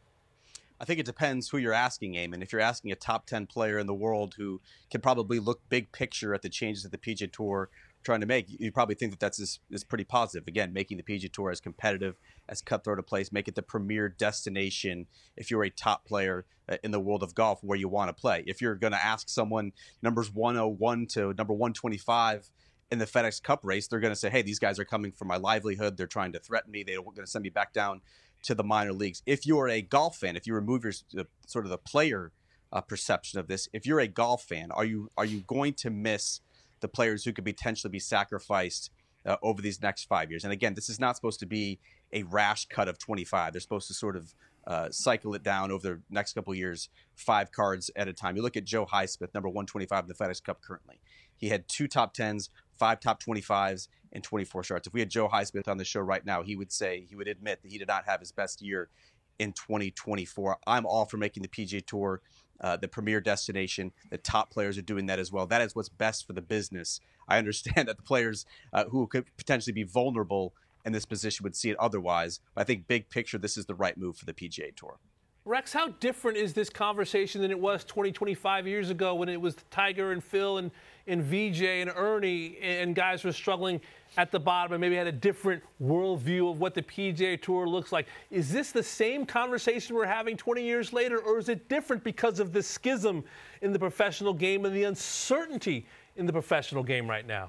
I think it depends who you're asking, Eamon. If you're asking a top 10 player in the world who can probably look big picture at the changes that the PGA Tour trying to make, you probably think that that's pretty positive. Again, making the PGA Tour as competitive, as cutthroat a place, make it the premier destination if you're a top player in the world of golf where you want to play. If you're going to ask someone numbers 101 to number 125 in the FedEx Cup race, they're going to say, hey, these guys are coming for my livelihood. They're trying to threaten me. They're going to send me back down to the minor leagues. If you're a golf fan, if you remove your sort of the player perception of this, if you're a golf fan, are you going to miss the players who could potentially be sacrificed over these next 5 years? And again, this is not supposed to be a rash cut of 25. They're supposed to sort of cycle it down over the next couple of years, 5 cards at a time. You look at Joe Highsmith, number 125 in the FedEx Cup currently. He had 2 top 10s, 5 top 25s, and 24 starts. If we had Joe Highsmith on the show right now, he would admit that he did not have his best year in 2024. I'm all for making the PGA Tour the premier destination. The top players are doing that as well. That is what's best for the business. I understand that the players who could potentially be vulnerable in this position would see it otherwise. But I think big picture, this is the right move for the PGA Tour. Rex, how different is this conversation than it was 25 years ago when it was Tiger and Phil and VJ and Ernie and guys were struggling at the bottom and maybe had a different worldview of what the PGA Tour looks like? Is this the same conversation we're having 20 years later, or is it different because of the schism in the professional game and the uncertainty in the professional game right now?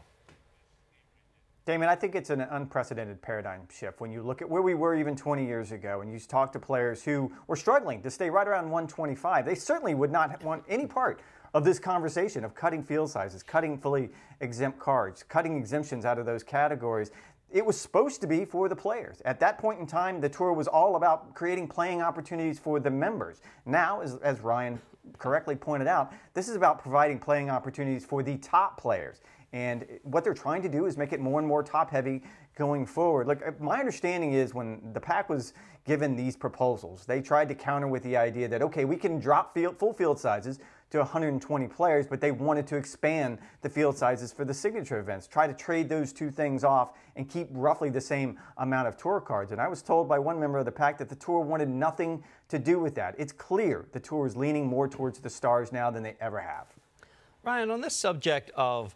Damon, I think it's an unprecedented paradigm shift. When you look at where we were even 20 years ago and you talk to players who were struggling to stay right around 125, they certainly would not want any part of this conversation of cutting field sizes, cutting fully exempt cards, cutting exemptions out of those categories. It was supposed to be for the players. At that point in time, the tour was all about creating playing opportunities for the members. Now, as Ryan correctly pointed out, this is about providing playing opportunities for the top players. And what they're trying to do is make it more and more top-heavy going forward. Look, my understanding is when the PAC was given these proposals, they tried to counter with the idea that, okay, we can drop full field sizes to 120 players, but they wanted to expand the field sizes for the signature events, try to trade those two things off and keep roughly the same amount of tour cards. And I was told by one member of the PAC that the tour wanted nothing to do with that. It's clear the tour is leaning more towards the stars now than they ever have. Ryan, on this subject of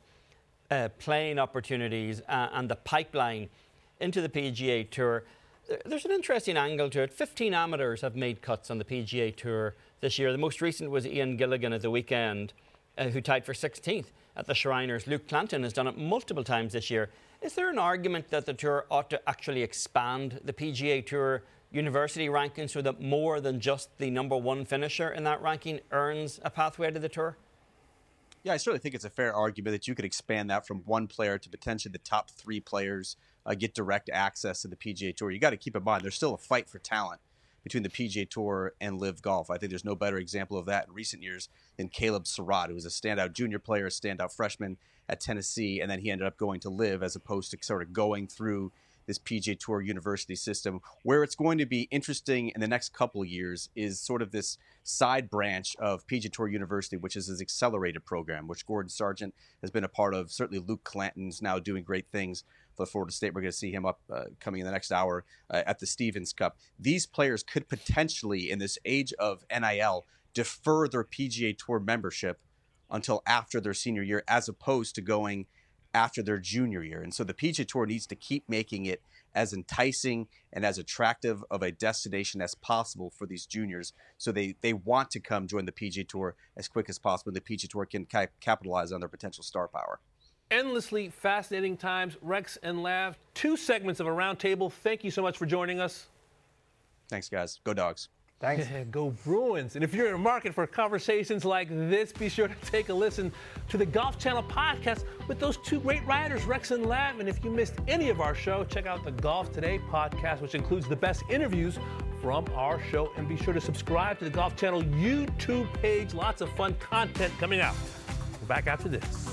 playing opportunities and the pipeline into the PGA Tour, there's an interesting angle to it. 15 amateurs have made cuts on the PGA Tour this year. The most recent was Ian Gilligan at the weekend, who tied for 16th at the Shriners. Luke Clanton has done it multiple times this year. Is there an argument that the Tour ought to actually expand the PGA Tour university ranking so that more than just the number 1 finisher in that ranking earns a pathway to the Tour? Yeah, I certainly think it's a fair argument that you could expand that from 1 player to potentially the top 3 players get direct access to the PGA Tour. You got to keep in mind, there's still a fight for talent between the PGA Tour and LIV Golf. I think there's no better example of that in recent years than Caleb Surratt, who was a standout junior player, a standout freshman at Tennessee, and then he ended up going to LIV as opposed to sort of going through this PGA Tour university system. Where it's going to be interesting in the next couple of years is sort of this side branch of PGA Tour University, which is his accelerated program, which Gordon Sargent has been a part of. Certainly Luke Clanton's now doing great things for Florida State. We're going to see him up coming in the next hour at the Stevens Cup. These players could potentially, in this age of NIL, defer their PGA Tour membership until after their senior year, as opposed to going after their junior year. And so the PGA Tour needs to keep making it as enticing and as attractive of a destination as possible for these juniors, so they want to come join the PGA Tour as quick as possible. The PGA Tour can capitalize on their potential star power. Endlessly fascinating times. Rex and Lav, 2 segments of a roundtable. Thank you so much for joining us. Thanks, guys. Go Dogs. Thanks. Go Bruins. And if you're in a market for conversations like this, be sure to take a listen to the Golf Channel podcast with those 2 great writers, Rex and Lav. And if you missed any of our show, check out the Golf Today podcast, which includes the best interviews from our show. And be sure to subscribe to the Golf Channel YouTube page. Lots of fun content coming out. We're back after this.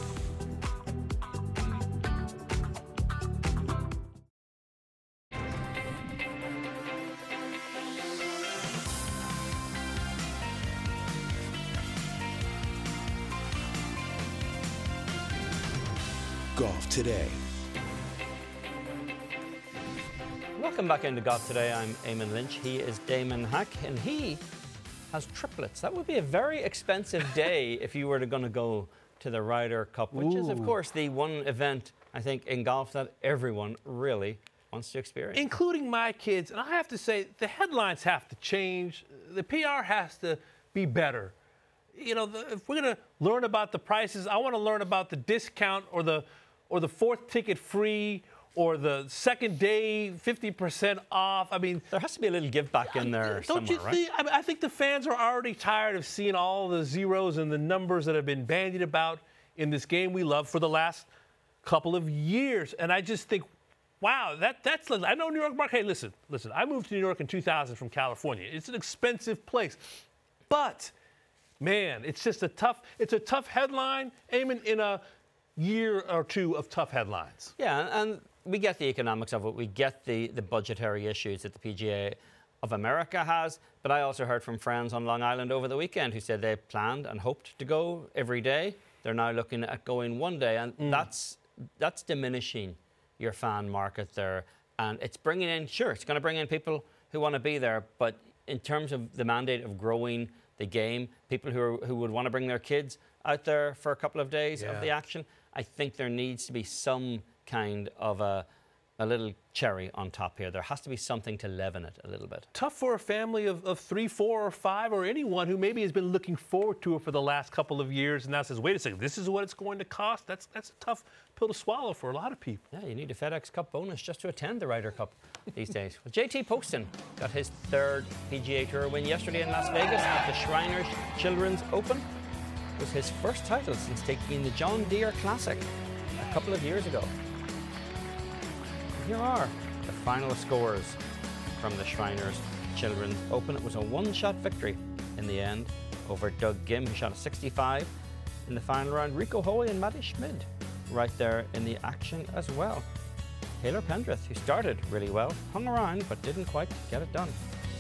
Golf Today. Welcome back into Golf Today. I'm Eamon Lynch. He is Damon Hack, and he has triplets. That would be a very expensive day if you were going to go to the Ryder Cup, which is, of course, the one event, I think, in golf that everyone really wants to experience. Including my kids. And I have to say, the headlines have to change. The PR has to be better. You know, if we're going to learn about the prices, I want to learn about the discount or the 4th ticket free or the second day 50% off. I mean, there has to be a little give back in there somewhere, right? I think the fans are already tired of seeing all the zeros and the numbers that have been bandied about in this game we love for the last couple of years. And I just think, wow, that's. I know New York, Mark. Hey, listen. I moved to New York in 2000 from California. It's an expensive place, but man, it's a tough headline, Eamon, in a year or two of tough headlines. Yeah, and we get the economics of it. We get the budgetary issues that the PGA of America has. But I also heard from friends on Long Island over the weekend who said they planned and hoped to go every day. They're now looking at going one day, and that's diminishing your fan market there. And it's bringing in, sure, it's going to bring in people who want to be there, but in terms of the mandate of growing the game, people who would want to bring their kids out there for a couple of days of the action, I think there needs to be some kind of a little cherry on top here. There has to be something to leaven it a little bit. Tough for a family of 3, 4, or 5, or anyone who maybe has been looking forward to it for the last couple of years and now says, wait a second, this is what it's going to cost? That's a tough pill to swallow for a lot of people. Yeah, you need a FedEx Cup bonus just to attend the Ryder Cup these days. Well, JT Poston got his 3rd PGA Tour win yesterday in Las Vegas at the Shriners Children's Open. It was his first title since taking the John Deere Classic a couple of years ago. Here are the final scores from the Shriners Children's Open. It was a one-shot victory in the end over Doug Gim, who shot a 65 in the final round. Rico Hoy and Matty Schmid right there in the action as well. Taylor Pendrith, who started really well, hung around but didn't quite get it done.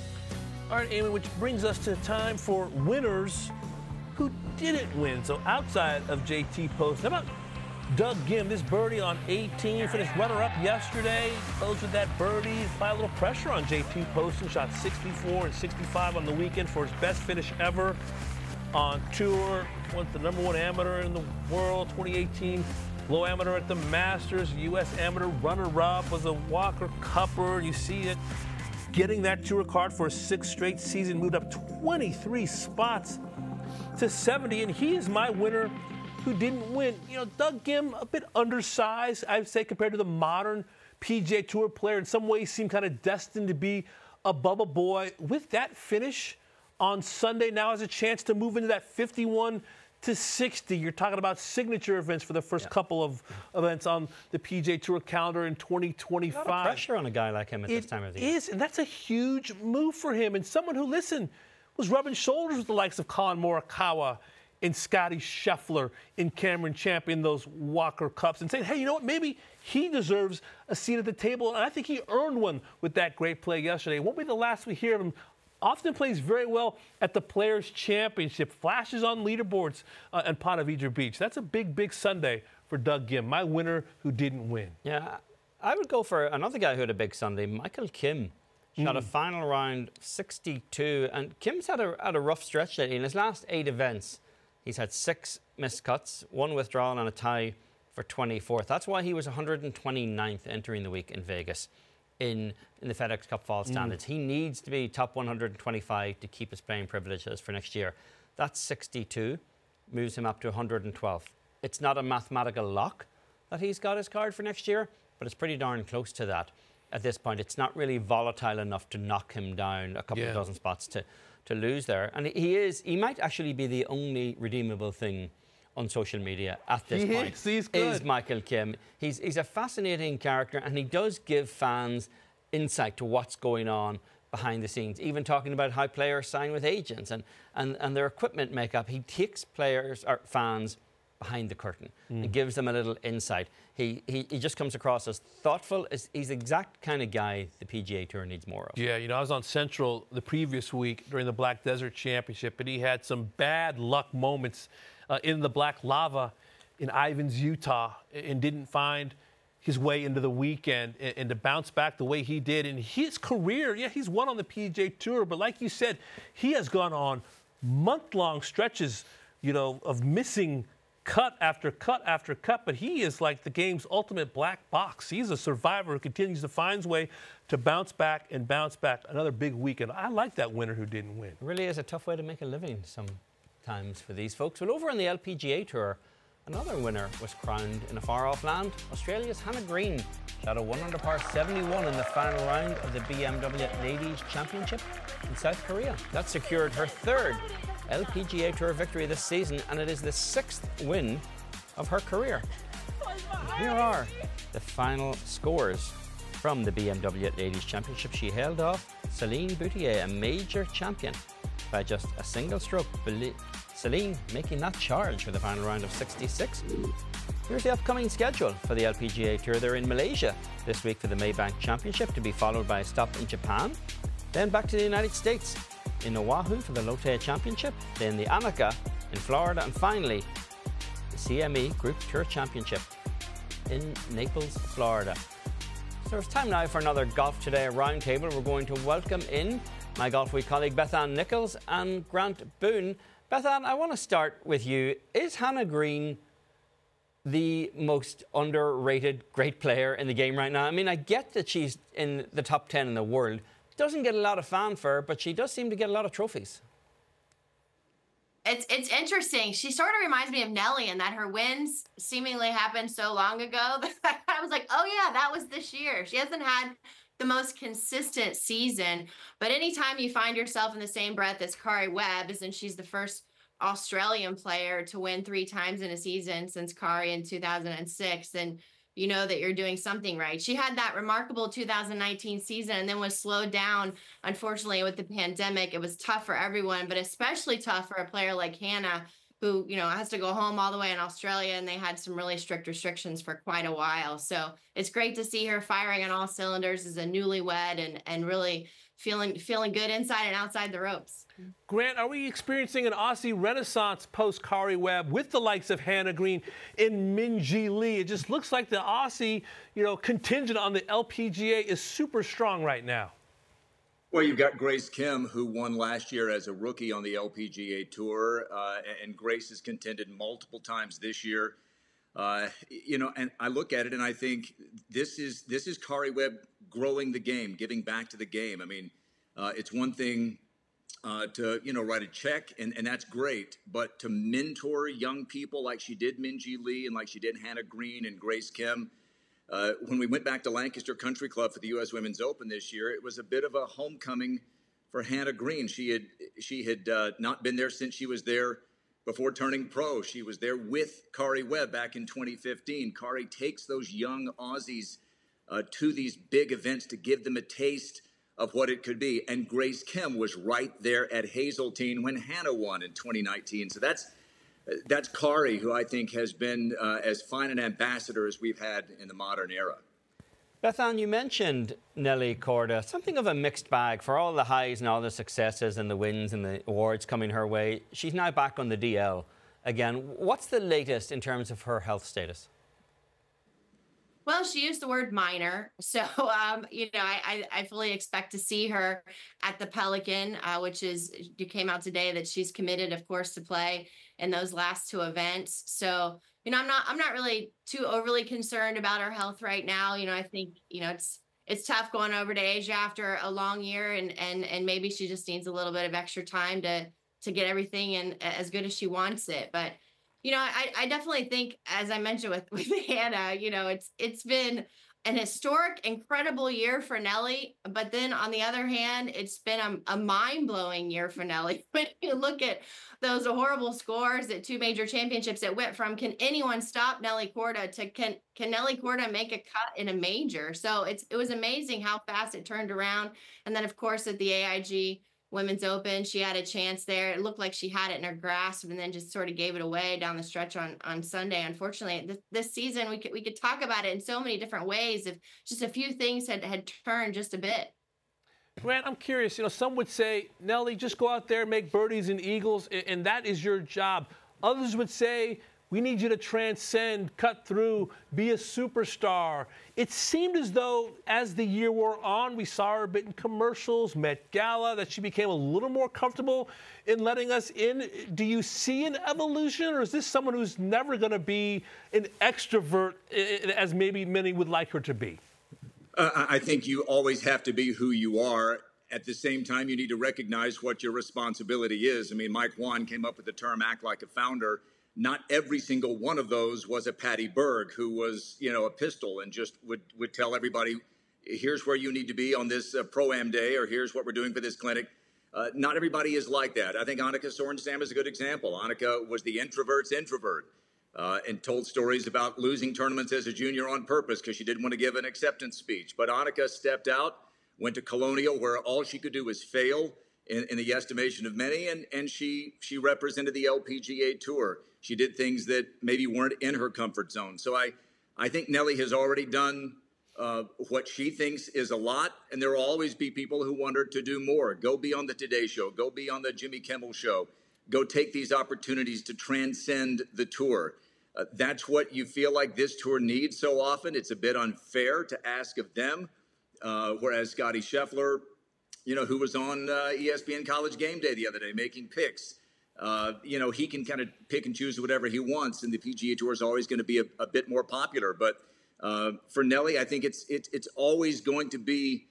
All right, Eamon, which brings us to time for winners who didn't win. So outside of JT Poston, how about Doug Gim, this birdie on 18, finished runner-up yesterday. Closed with that birdie. Apply a little pressure on JT Poston. Shot 64 and 65 on the weekend for his best finish ever on tour. Was the #1 amateur in the world, 2018. Low amateur at the Masters. U.S. amateur runner-up. Was a Walker Cupper. You see it. Getting that tour card for a 6th straight season. Moved up 23 spots to 70. And he is my winner who didn't win. You know, Doug Gim, a bit undersized, I would say, compared to the modern PGA Tour player. In some ways, seemed kind of destined to be a bubble boy. With that finish on Sunday, now has a chance to move into that 51 to 60. You're talking about signature events for the first couple of events on the PGA Tour calendar in 2025. A lot of pressure on a guy like him at this time of the year. It is, and that's a huge move for him. And someone who, listen, was rubbing shoulders with the likes of Colin Morikawa and Scotty Scheffler and Cameron Champ in those Walker Cups and saying, hey, you know what, maybe he deserves a seat at the table. And I think he earned one with that great play yesterday. It won't be the last we hear of him. Often plays very well at the Players' Championship, flashes on leaderboards in Ponte Vedra Beach. That's a big, big Sunday for Doug Gim, my winner who didn't win. Yeah, I would go for another guy who had a big Sunday, Michael Kim. Shot a final round 62, and Kim's had a rough stretch lately. In his last 8 events, he's had 6 missed cuts, 1 withdrawal, and a tie for 24th. That's why he was 129th entering the week in Vegas in the FedEx Cup Fall standards. He needs to be top 125 to keep his playing privileges for next year. That's 62, moves him up to 112th. It's not a mathematical lock that he's got his card for next year, but it's pretty darn close to that. At this point, it's not really volatile enough to knock him down a couple of dozen spots to lose there. And he might actually be the only redeemable thing on social media at this point. He's good. Is Michael Kim. He's a fascinating character, and he does give fans insight to what's going on behind the scenes, even talking about how players sign with agents and their equipment makeup. He takes players or fans behind the curtain and gives them a little insight. He just comes across as thoughtful. He's the exact kind of guy the PGA Tour needs more of. Yeah, you know, I was on Central the previous week during the Black Desert Championship, and he had some bad luck moments in the Black Lava in Ivins, Utah, and didn't find his way into the weekend and to bounce back the way he did. In his career, he's won on the PGA Tour, but like you said, he has gone on month-long stretches, you know, of missing cut after cut after cut, but he is like the game's ultimate black box. He's a survivor who continues to find his way to bounce back and bounce back. Another big weekend. I like that winner who didn't win. It really is a tough way to make a living sometimes for these folks. Well, over on the LPGA Tour, another winner was crowned in a far-off land. Australia's Hannah Green shot a 1-under par 71 in the final round of the BMW Ladies Championship in South Korea. That secured her 3rd LPGA Tour victory this season, and it is the 6th win of her career. And here are the final scores From the BMW Ladies Championship, she held off Celine Boutier, a major champion, by just a single stroke. Celine making that charge for the final round of 66. Here's the upcoming schedule for the LPGA Tour. They're in Malaysia this week for the Maybank Championship, to be followed by a stop in Japan. Then back to the United States in Oahu for the Lotte Championship. Then the Ameca in Florida. And finally, the CME Group Tour Championship in Naples, Florida. So it's time now for another Golf Today roundtable. We're going to welcome in my Golf Week colleague Bethann Nichols and Grant Boone. Bethann, I want to start with you. Is Hannah Green the most underrated great player in the game right now? I mean, I get that she's in the top 10 in the world. Doesn't get a lot of fanfare, but she does seem to get a lot of trophies. It's interesting. She sort of reminds me of Nelly in that her wins seemingly happened so long ago that I was like, oh yeah, that was this year. She hasn't had the most consistent season, but anytime you find yourself in the same breath as Kari Webb, and she's the first Australian player to win 3 times in a season since Kari in 2006, then you know that you're doing something right. She had that remarkable 2019 season and then was slowed down, unfortunately, with the pandemic. It was tough for everyone, but especially tough for a player like Hannah, who, you know, has to go home all the way in Australia, and they had some really strict restrictions for quite a while. So it's great to see her firing on all cylinders as a newlywed and really feeling good inside and outside the ropes. Grant, are we experiencing an Aussie renaissance post-Kari Webb with the likes of Hannah Green and Minjee Lee? It just looks like the Aussie, contingent on the LPGA is super strong right now. Well, you've got Grace Kim, who won last year as a rookie on the LPGA Tour, and Grace has contended multiple times this year. And I look at it and I think this is Kari Webb growing the game, giving back to the game. I mean, it's one thing to write a check, and that's great, but to mentor young people like she did Minjee Lee and like she did Hannah Green and Grace Kim. When we went back to Lancaster Country Club for the U.S. Women's Open this year, it was a bit of a homecoming for Hannah Green. She had not been there since she was there before turning pro. She was there with Kari Webb back in 2015. Kari takes those young Aussies to these big events to give them a taste of what it could be. And Grace Kim was right there at Hazeltine when Hannah won in 2019. So that's Kari, who I think has been as fine an ambassador as we've had in the modern era. Bethann, you mentioned Nelly Korda, something of a mixed bag for all the highs and all the successes and the wins and the awards coming her way. She's now back on the DL again. What's the latest in terms of her health status? Well, she used the word minor. So, I fully expect to see her at the Pelican, it came out today that she's committed, of course, to play in those last 2 events. So, I'm not really too overly concerned about her health right now. I think, it's tough going over to Asia after a long year and maybe she just needs a little bit of extra time to get everything in as good as she wants it. But I definitely think, as I mentioned with Hannah, it's been an historic, incredible year for Nelly. But then on the other hand, it's been a mind-blowing year for Nelly. When you look at those horrible scores at 2 major championships, it went from, can anyone stop Nelly Korda to can Nelly Korda make a cut in a major? So it was amazing how fast it turned around. And then, of course, at the AIG Women's Open, she had a chance there. It looked like she had it in her grasp and then just sort of gave it away down the stretch on Sunday. Unfortunately, this season, we could talk about it in so many different ways if just a few things had turned just a bit. Grant, I'm curious, some would say, Nelly, just go out there, make birdies and eagles, and that is your job. Others would say, we need you to transcend, cut through, be a superstar. It seemed as though as the year wore on, we saw her a bit in commercials, Met Gala, that she became a little more comfortable in letting us in. Do you see an evolution, or is this someone who's never going to be an extrovert as maybe many would like her to be? I think you always have to be who you are. At the same time, you need to recognize what your responsibility is. I mean, Mike Whan came up with the term act like a founder. Not every single one of those was a Patty Berg who was, a pistol and just would tell everybody, here's where you need to be on this Pro-Am day, or here's what we're doing for this clinic. Not everybody is like that. I think Annika Sorenstam is a good example. Annika was the introvert's introvert. and told stories about losing tournaments as a junior on purpose because she didn't want to give an acceptance speech. But Annika stepped out, went to Colonial, where all she could do was fail in the estimation of many, and she represented the LPGA Tour. She did things that maybe weren't in her comfort zone. So I think Nelly has already done what she thinks is a lot, and there will always be people who want her to do more. Go be on the Today Show. Go be on the Jimmy Kimmel Show. Go take these opportunities to transcend the tour. That's what you feel like this tour needs so often. It's a bit unfair to ask of them, whereas Scotty Scheffler, who was on ESPN College Game Day the other day making picks, he can kind of pick and choose whatever he wants, and the PGA Tour is always going to be a bit more popular. But for Nelly, I think it's always going to be,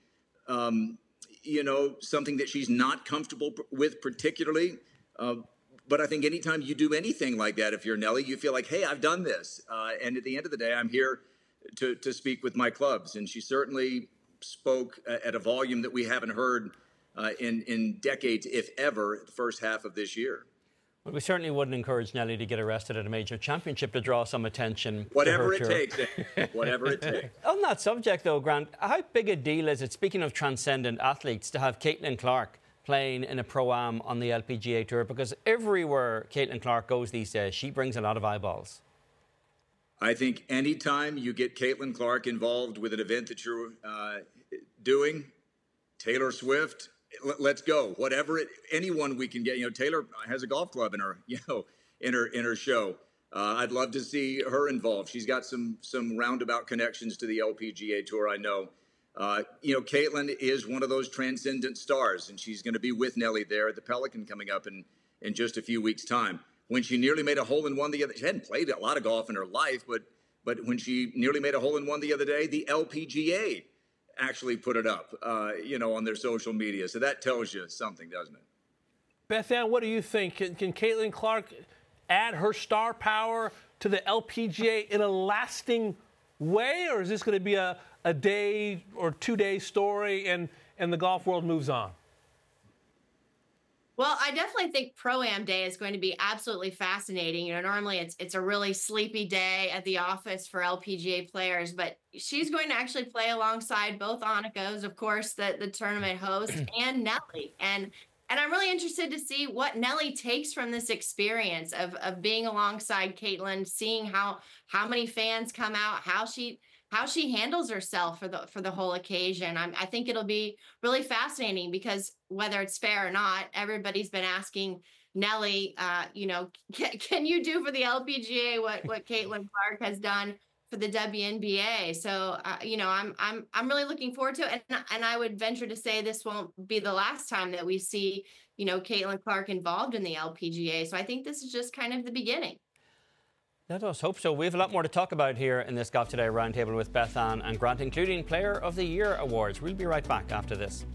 something that she's not comfortable with particularly. But I think anytime you do anything like that, if you're Nelly, you feel like, hey, I've done this. And at the end of the day, I'm here to speak with my clubs. And she certainly spoke at a volume that we haven't heard in decades, if ever, the first half of this year. Well, we certainly wouldn't encourage Nelly to get arrested at a major championship to draw some attention. Whatever it takes, whatever it takes. On that subject, though, Grant, how big a deal is it, speaking of transcendent athletes, to have Caitlin Clark playing in a Pro-Am on the LPGA Tour? Because everywhere Caitlin Clark goes these days, she brings a lot of eyeballs. I think anytime you get Caitlin Clark involved with an event that you're doing, Taylor Swift, let's go. Whatever anyone we can get. Taylor has a golf club in her, in her show. I'd love to see her involved. She's got some roundabout connections to the LPGA Tour, I know. Caitlin is one of those transcendent stars, and she's going to be with Nelly there at the Pelican coming up in just a few weeks' time. When she nearly made a hole-in-one the other, she hadn't played a lot of golf in her life, but when she nearly made a hole-in-one the other day, the LPGA actually put it up, on their social media. So that tells you something, doesn't it? Beth Ann, what do you think? Can Caitlin Clark add her star power to the LPGA in a lasting way, or is this going to be a day or 2 day story and the golf world moves on? Well, I definitely think Pro-Am Day is going to be absolutely fascinating. Normally it's a really sleepy day at the office for LPGA players, but she's going to actually play alongside both Annikas, of course, the tournament host, and Nelly. And I'm really interested to see what Nelly takes from this experience of being alongside Caitlin, seeing how many fans come out, how she handles herself for the whole occasion. I think it'll be really fascinating because whether it's fair or not, everybody's been asking Nelly, can you do for the LPGA what Caitlin Clark has done for the WNBA? So, I'm really looking forward to it. And I would venture to say this won't be the last time that we see, Caitlin Clark involved in the LPGA. So I think this is just kind of the beginning. Let us hope so. We have a lot more to talk about here in this Golf Today Roundtable with Beth Ann and Grant, including Player of the Year awards. We'll be right back after this.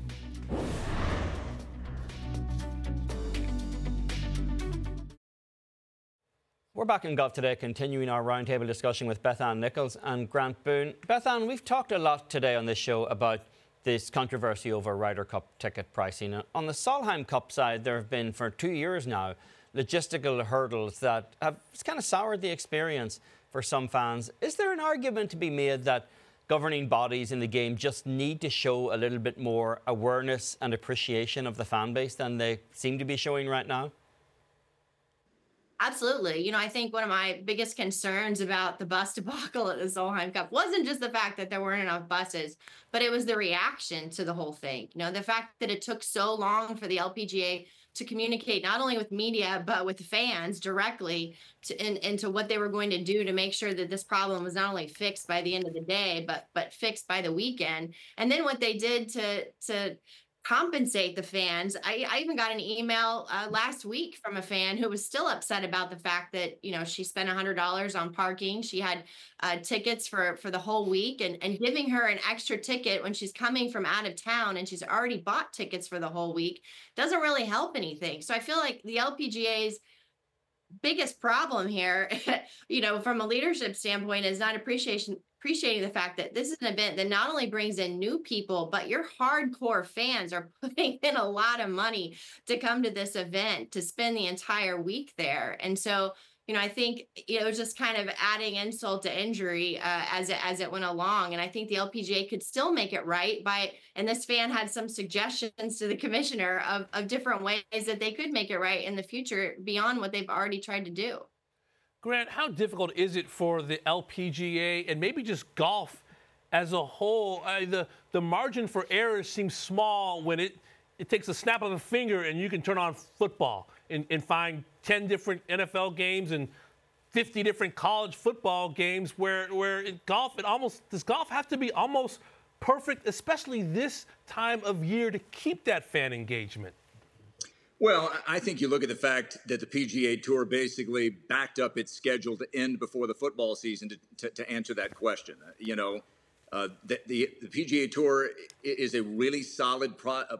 We're back in Golf Today, continuing our roundtable discussion with Beth Ann Nichols and Grant Boone. Beth Ann, we've talked a lot today on this show about this controversy over Ryder Cup ticket pricing. On the Solheim Cup side, there have been, for 2 years now, logistical hurdles that have kind of soured the experience for some fans. Is there an argument to be made that governing bodies in the game just need to show a little bit more awareness and appreciation of the fan base than they seem to be showing right now? Absolutely. I think one of my biggest concerns about the bus debacle at the Solheim Cup wasn't just the fact that there weren't enough buses, but it was the reaction to the whole thing. The fact that it took so long for the LPGA to communicate not only with media, but with the fans directly into what they were going to do to make sure that this problem was not only fixed by the end of the day, but fixed by the weekend. And then what they did to compensate the fans. I even got an email last week from a fan who was still upset about the fact that, she spent $100 on parking. She had tickets for the whole week, and giving her an extra ticket when she's coming from out of town and she's already bought tickets for the whole week doesn't really help anything. So I feel like the LPGA's biggest problem here, from a leadership standpoint, is not appreciating the fact that this is an event that not only brings in new people, but your hardcore fans are putting in a lot of money to come to this event, to spend the entire week there. And so, I think it was just kind of adding insult to injury as it went along. And I think the LPGA could still make it right and this fan had some suggestions to the commissioner of different ways that they could make it right in the future beyond what they've already tried to do. Grant, how difficult is it for the LPGA and maybe just golf as a whole? The margin for error seems small when it takes a snap of a finger and you can turn on football and find 10 different NFL games and 50 different college football games where in golf, does golf have to be almost perfect, especially this time of year, to keep that fan engagement? Well, I think you look at the fact that the PGA Tour basically backed up its schedule to end before the football season to answer that question. The PGA Tour is a really solid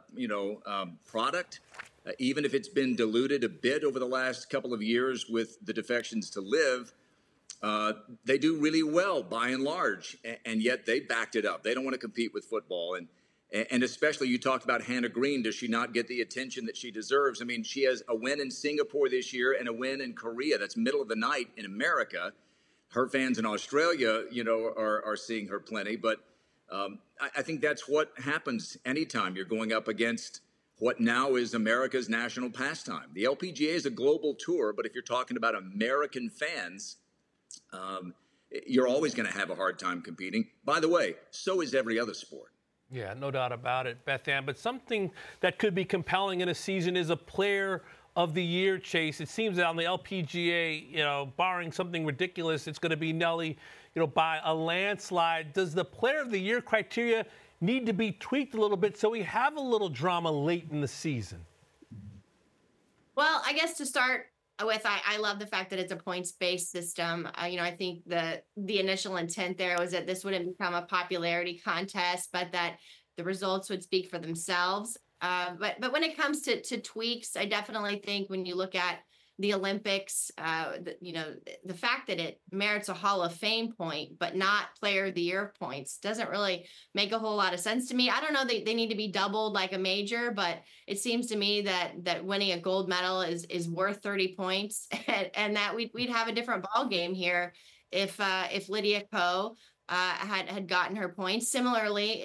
product, even if it's been diluted a bit over the last couple of years with the defections to LIV. They do really well by and large, and yet they backed it up. They don't want to compete with football. And especially, you talked about Hannah Green. Does she not get the attention that she deserves? I mean, she has a win in Singapore this year and a win in Korea. That's middle of the night in America. Her fans in Australia, are seeing her plenty. But I think that's what happens anytime you're going up against what now is America's national pastime. The LPGA is a global tour, but if you're talking about American fans, you're always going to have a hard time competing. By the way, so is every other sport. Yeah, no doubt about it, Beth Ann. But something that could be compelling in a season is a player of the year chase. It seems that on the LPGA, barring something ridiculous, it's going to be Nelly, by a landslide. Does the player of the year criteria need to be tweaked a little bit so we have a little drama late in the season? Well, I guess to start with, I love the fact that it's a points-based system. I think the initial intent there was that this wouldn't become a popularity contest, but that the results would speak for themselves. But when it comes to tweaks, I definitely think when you look at the Olympics, the fact that it merits a Hall of Fame point, but not Player of the Year points, doesn't really make a whole lot of sense to me. I don't know they need to be doubled like a major, but it seems to me that winning a gold medal is worth 30 points, and that we'd have a different ball game here if Lydia Ko had gotten her points. Similarly,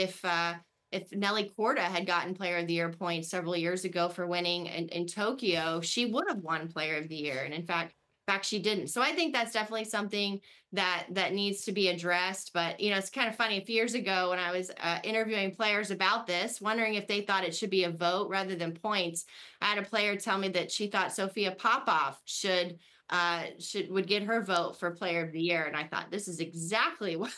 if Nelly Korda had gotten Player of the Year points several years ago for winning in Tokyo, she would have won Player of the Year. And in fact, she didn't. So I think that's definitely something that needs to be addressed. But, it's kind of funny. A few years ago when I was interviewing players about this, wondering if they thought it should be a vote rather than points, I had a player tell me that she thought Sophia Popov would get her vote for Player of the Year. And I thought, this is exactly why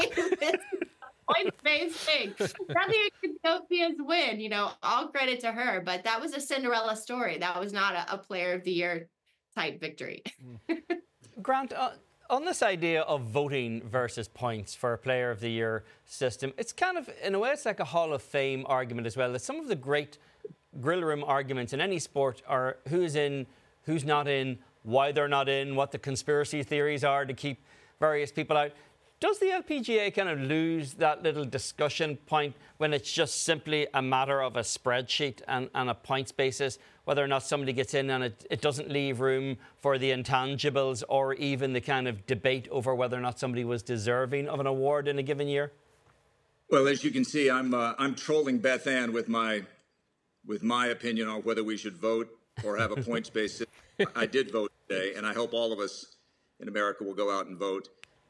point-based thing. Nothing can Sophia's win, all credit to her. But that was a Cinderella story. That was not a Player of the Year type victory. Grant, on this idea of voting versus points for a Player of the Year system, it's kind of, in a way, it's like a Hall of Fame argument as well. That some of the great grill room arguments in any sport are who's in, who's not in, why they're not in, what the conspiracy theories are to keep various people out. Does the LPGA kind of lose that little discussion point when it's just simply a matter of a spreadsheet and a points basis, whether or not somebody gets in and it doesn't leave room for the intangibles or even the kind of debate over whether or not somebody was deserving of an award in a given year? Well, as you can see, I'm trolling Beth Ann with my opinion on whether we should vote or have a points-based system. I did vote today, and I hope all of us in America will go out and vote.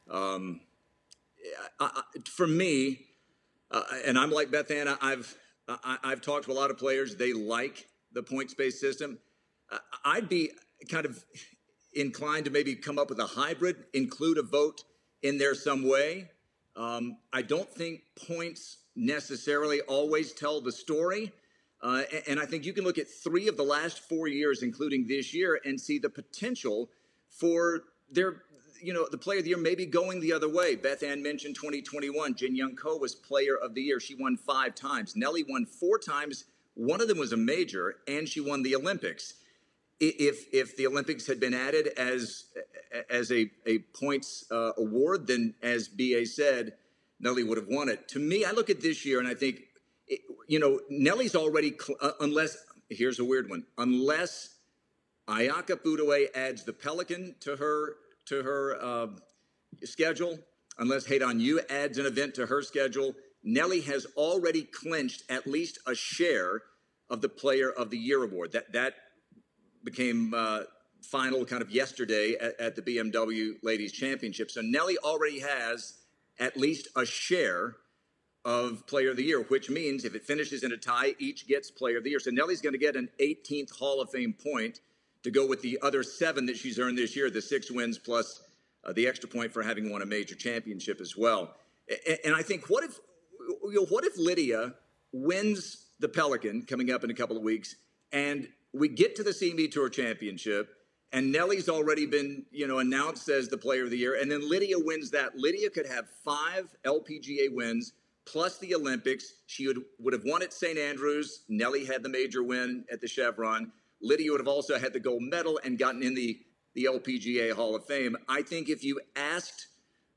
For me, and I'm like Beth Ann, I've talked to a lot of players. They like the points-based system. I'd be kind of inclined to maybe come up with a hybrid, include a vote in there some way. I don't think points necessarily always tell the story. And I think you can look at 3 of the last 4 years, including this year, and see the potential for the Player of the Year maybe going the other way. Beth Ann mentioned 2021. Jin Young Ko was Player of the Year. She won 5 times. Nelly won 4 times. One of them was a major, and she won the Olympics. If the Olympics had been added as a points award, then as B.A. said, Nelly would have won it. To me, I look at this year, and I think, Nelly's already, here's a weird one, unless Ayaka Budaway adds the Pelican to her schedule, unless Haydon Yu adds an event to her schedule. Nelly has already clinched at least a share of the Player of the Year award. That became final kind of yesterday at the BMW Ladies Championship. So Nelly already has at least a share of Player of the Year, which means if it finishes in a tie, each gets Player of the Year. So Nelly's going to get an 18th Hall of Fame point to go with the other 7 that she's earned this year, the 6 wins plus the extra point for having won a major championship as well. And I think, what if Lydia wins the Pelican coming up in a couple of weeks, and we get to the CME Tour Championship, and Nelly's already been, announced as the Player of the Year, and then Lydia wins that. Lydia could have 5 LPGA wins plus the Olympics. She would have won at St. Andrews. Nelly had the major win at the Chevron. Lydia would have also had the gold medal and gotten in the LPGA Hall of Fame. I think if you asked,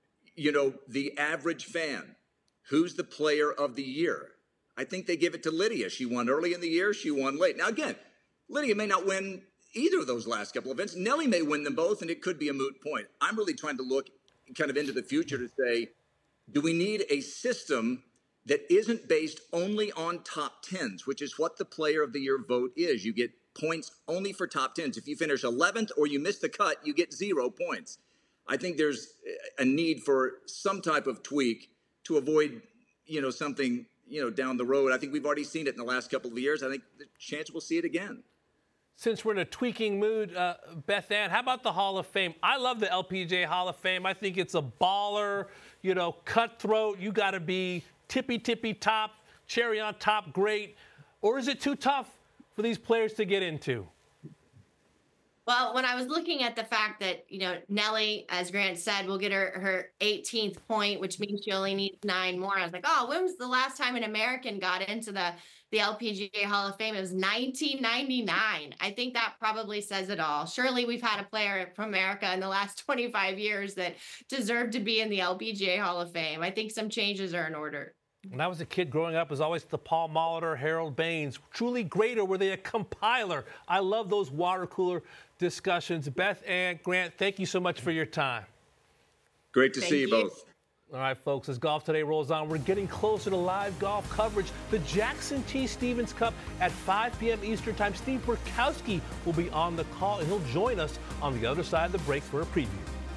the average fan, who's the Player of the Year, I think they give it to Lydia. She won early in the year. She won late. Now, again, Lydia may not win either of those last couple of events. Nelly may win them both, and it could be a moot point. I'm really trying to look kind of into the future to say, do we need a system that isn't based only on top 10s, which is what the Player of the Year vote is? You get points only for top 10s. If you finish 11th or you miss the cut, you get 0 points. I think there's a need for some type of tweak to avoid, something, down the road. I think we've already seen it in the last couple of years. I think the chance we'll see it again. Since we're in a tweaking mood, Beth Ann, how about the Hall of Fame? I love the LPGA Hall of Fame. I think it's a baller, cutthroat. You got to be tippy top, cherry on top, great. Or is it too tough for these players to get into? Well, when I was looking at the fact that, Nelly, as Grant said, will get her 18th point, which means she only needs 9 more. I was like, when was the last time an American got into the LPGA Hall of Fame? It was 1999. I think that probably says it all. Surely we've had a player from America in the last 25 years that deserved to be in the LPGA Hall of Fame. I think some changes are in order. When I was a kid growing up, it was always the Paul Molitor, Harold Baines. Truly great, or were they a compiler? I love those water cooler discussions. Beth Ann, Grant, thank you so much for your time. Great to see you both. All right, folks, as Golf Today rolls on, we're getting closer to live golf coverage. The Jackson T. Stevens Cup at 5 p.m. Eastern Time. Steve Burkowski will be on the call, and he'll join us on the other side of the break for a preview.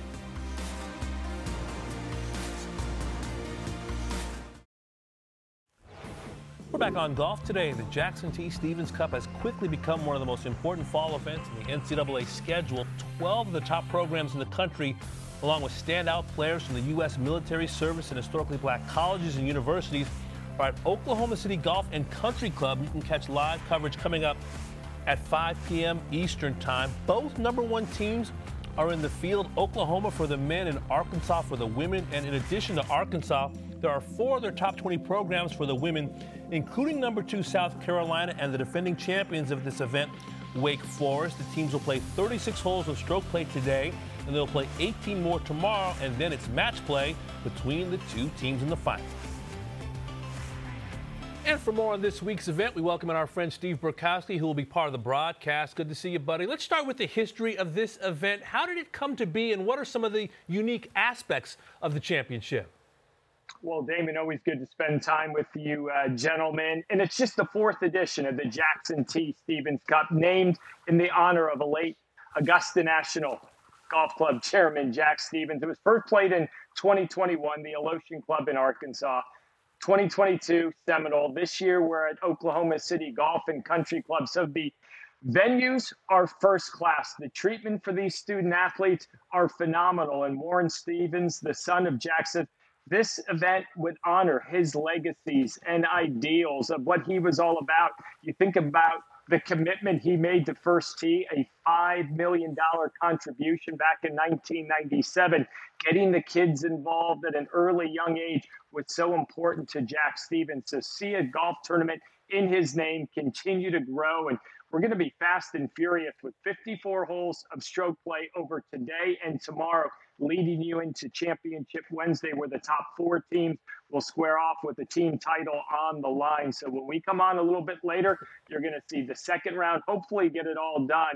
We're back on Golf Today. The Jackson T. Stevens Cup has quickly become one of the most important fall events in the NCAA schedule. 12 of the top programs in the country, along with standout players from the U.S. military service and historically black colleges and universities, are at Oklahoma City Golf and Country Club. You can catch live coverage coming up at 5 p.m. Eastern Time. Both #1 teams are in the field. Oklahoma for the men and Arkansas for the women. And in addition to Arkansas, there are 4 other top 20 programs for the women, including #2 South Carolina and the defending champions of this event, Wake Forest. The teams will play 36 holes of stroke play today, and they'll play 18 more tomorrow, and then it's match play between the 2 teams in the final. And for more on this week's event, we welcome in our friend Steve Burkowski, who will be part of the broadcast. Good to see you, buddy. Let's start with the history of this event. How did it come to be, and what are some of the unique aspects of the championship? Well, Damon, always good to spend time with you gentlemen. And it's just the 4th edition of the Jackson T. Stevens Cup, named in the honor of a late Augusta National Golf Club chairman, Jack Stevens. It was first played in 2021, the Alotian Club in Arkansas. 2022, Seminole. This year, we're at Oklahoma City Golf and Country Club. So the venues are first class. The treatment for these student athletes are phenomenal. And Warren Stevens, the son of Jackson, this event would honor his legacies and ideals of what he was all about. You think about the commitment he made to First Tee, a $5 million contribution back in 1997. Getting the kids involved at an early young age was so important to Jack Stevens. To see a golf tournament in his name continue to grow, and we're going to be fast and furious with 54 holes of stroke play over today and tomorrow, leading you into Championship Wednesday, where the top 4 teams will square off with the team title on the line. So when we come on a little bit later, you're going to see the second round, hopefully get it all done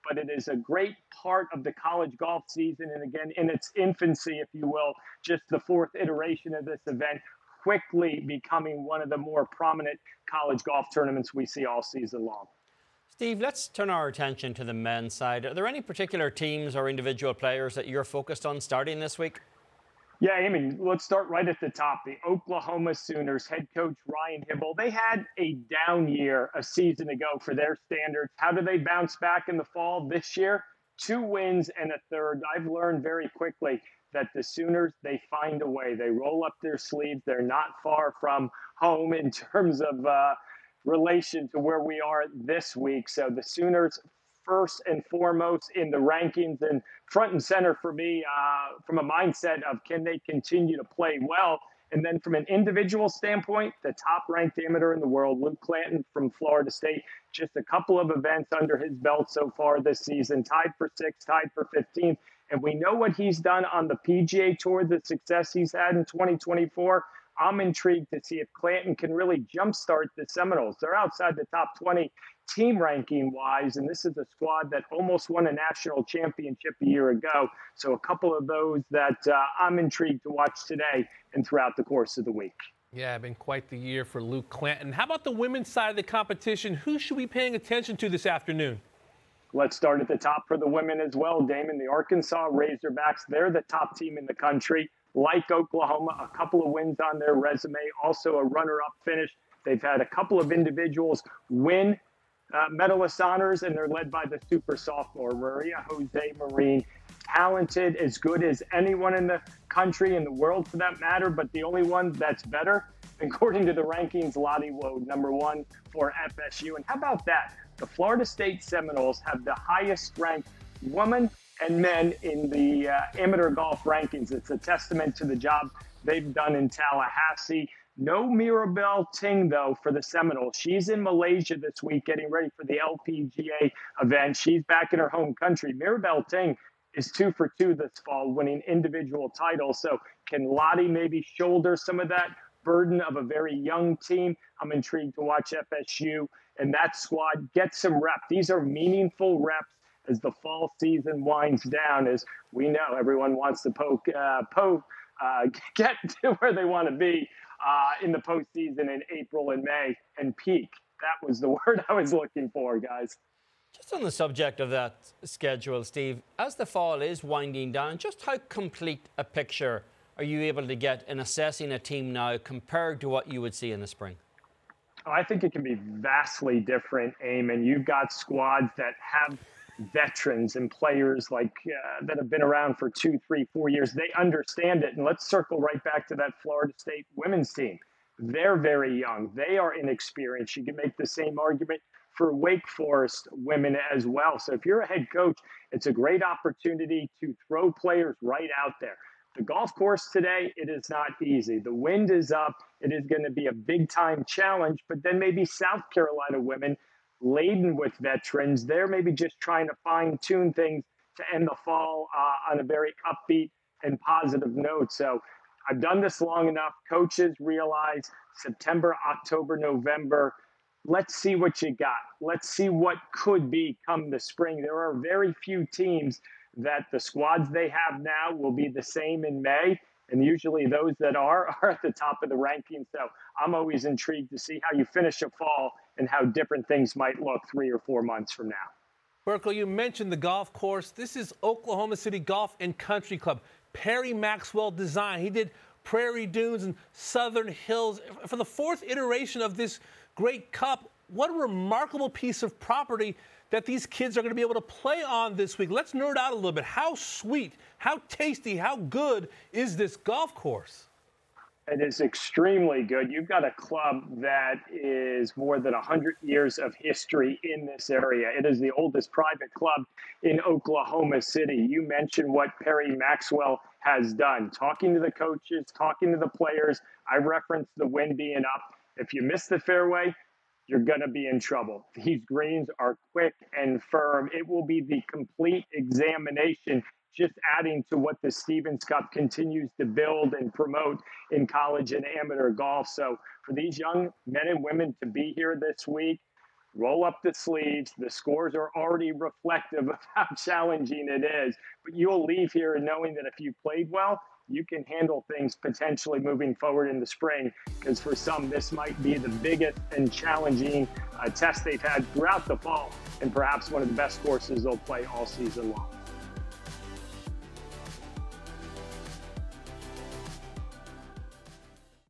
but it is a great part of the college golf season. And again, in its infancy, if you will, just the fourth iteration of this event, quickly becoming one of the more prominent college golf tournaments we see all season long. Steve, let's turn our attention to the men's side. Are there any particular teams or individual players that you're focused on starting this week? Yeah, I mean, let's start right at the top. The Oklahoma Sooners head coach Ryan Hybl, they had a down year a season ago for their standards. How do they bounce back in the fall this year? 2 wins and a third. I've learned very quickly that the Sooners, they find a way. They roll up their sleeves. They're not far from home in terms of relation to where we are this week. So the Sooners first and foremost in the rankings and front and center for me from a mindset of can they continue to play well? And then from an individual standpoint, the top-ranked amateur in the world, Luke Clanton from Florida State, just a couple of events under his belt so far this season, tied for 6th, tied for 15th. And we know what he's done on the PGA Tour, the success he's had in 2024. I'm intrigued to see if Clanton can really jumpstart the Seminoles. They're outside the top 20 team ranking wise, and this is a squad that almost won a national championship a year ago. So a couple of those that I'm intrigued to watch today and throughout the course of the week. Yeah, been quite the year for Luke Clanton. How about the women's side of the competition? Who should we be paying attention to this afternoon? Let's start at the top for the women as well, Damon. The Arkansas Razorbacks, they're the top team in the country. Like Oklahoma, a couple of wins on their resume, also a runner-up finish. They've had a couple of individuals win medalist honors, and they're led by the super sophomore, Maria Jose Marin. Talented, as good as anyone in the country, in the world for that matter, but the only one that's better, according to the rankings, Lottie Wood, number 1 for FSU. And how about that? The Florida State Seminoles have the highest ranked woman and men in the amateur golf rankings. It's a testament to the job they've done in Tallahassee. No Mirabelle Ting, though, for the Seminoles. She's in Malaysia this week getting ready for the LPGA event. She's back in her home country. Mirabelle Ting is 2 for 2 this fall, winning individual titles. So can Lottie maybe shoulder some of that burden of a very young team? I'm intrigued to watch FSU and that squad get some reps. These are meaningful reps as the fall season winds down. As we know, everyone wants to get to where they want to be in the postseason in April and May and peak. That was the word I was looking for, guys. Just on the subject of that schedule, Steve, as the fall is winding down, just how complete a picture are you able to get in assessing a team now compared to what you would see in the spring? I think it can be vastly different, Eamon. You've got squads that have veterans and players like that have been around for 2, 3, 4 years. They understand it. And let's circle right back to that Florida State women's team. They're very young. They are inexperienced. You can make the same argument for Wake Forest women as well. So if you're a head coach, it's a great opportunity to throw players right out there. The golf course today, it is not easy. The wind is up. It is going to be a big-time challenge. But then maybe South Carolina women, laden with veterans, they're maybe just trying to fine-tune things to end the fall on a very upbeat and positive note. So I've done this long enough. Coaches realize September, October, November, let's see what you got. Let's see what could be come the spring. There are very few teams that the squads they have now will be the same in May. And usually those that are at the top of the rankings. So I'm always intrigued to see how you finish a fall and how different things might look 3 or 4 months from now. Berkle, you mentioned the golf course. This is Oklahoma City Golf and Country Club. Perry Maxwell design. He did Prairie Dunes and Southern Hills. For the 4th iteration of this great cup, what a remarkable piece of property that these kids are going to be able to play on this week. Let's nerd out a little bit. How sweet, how tasty, how good is this golf course? It is extremely good. You've got a club that is more than 100 years of history in this area. It is the oldest private club in Oklahoma City. You mentioned what Perry Maxwell has done. Talking to the coaches, talking to the players. I referenced the wind being up. If you miss the fairway, you're going to be in trouble. These greens are quick and firm. It will be the complete examination, just adding to what the Stevens Cup continues to build and promote in college and amateur golf. So for these young men and women to be here this week, roll up the sleeves. The scores are already reflective of how challenging it is, but you'll leave here knowing that if you played well, you can handle things potentially moving forward in the spring, because for some, this might be the biggest and challenging test they've had throughout the fall, and perhaps one of the best courses they'll play all season long.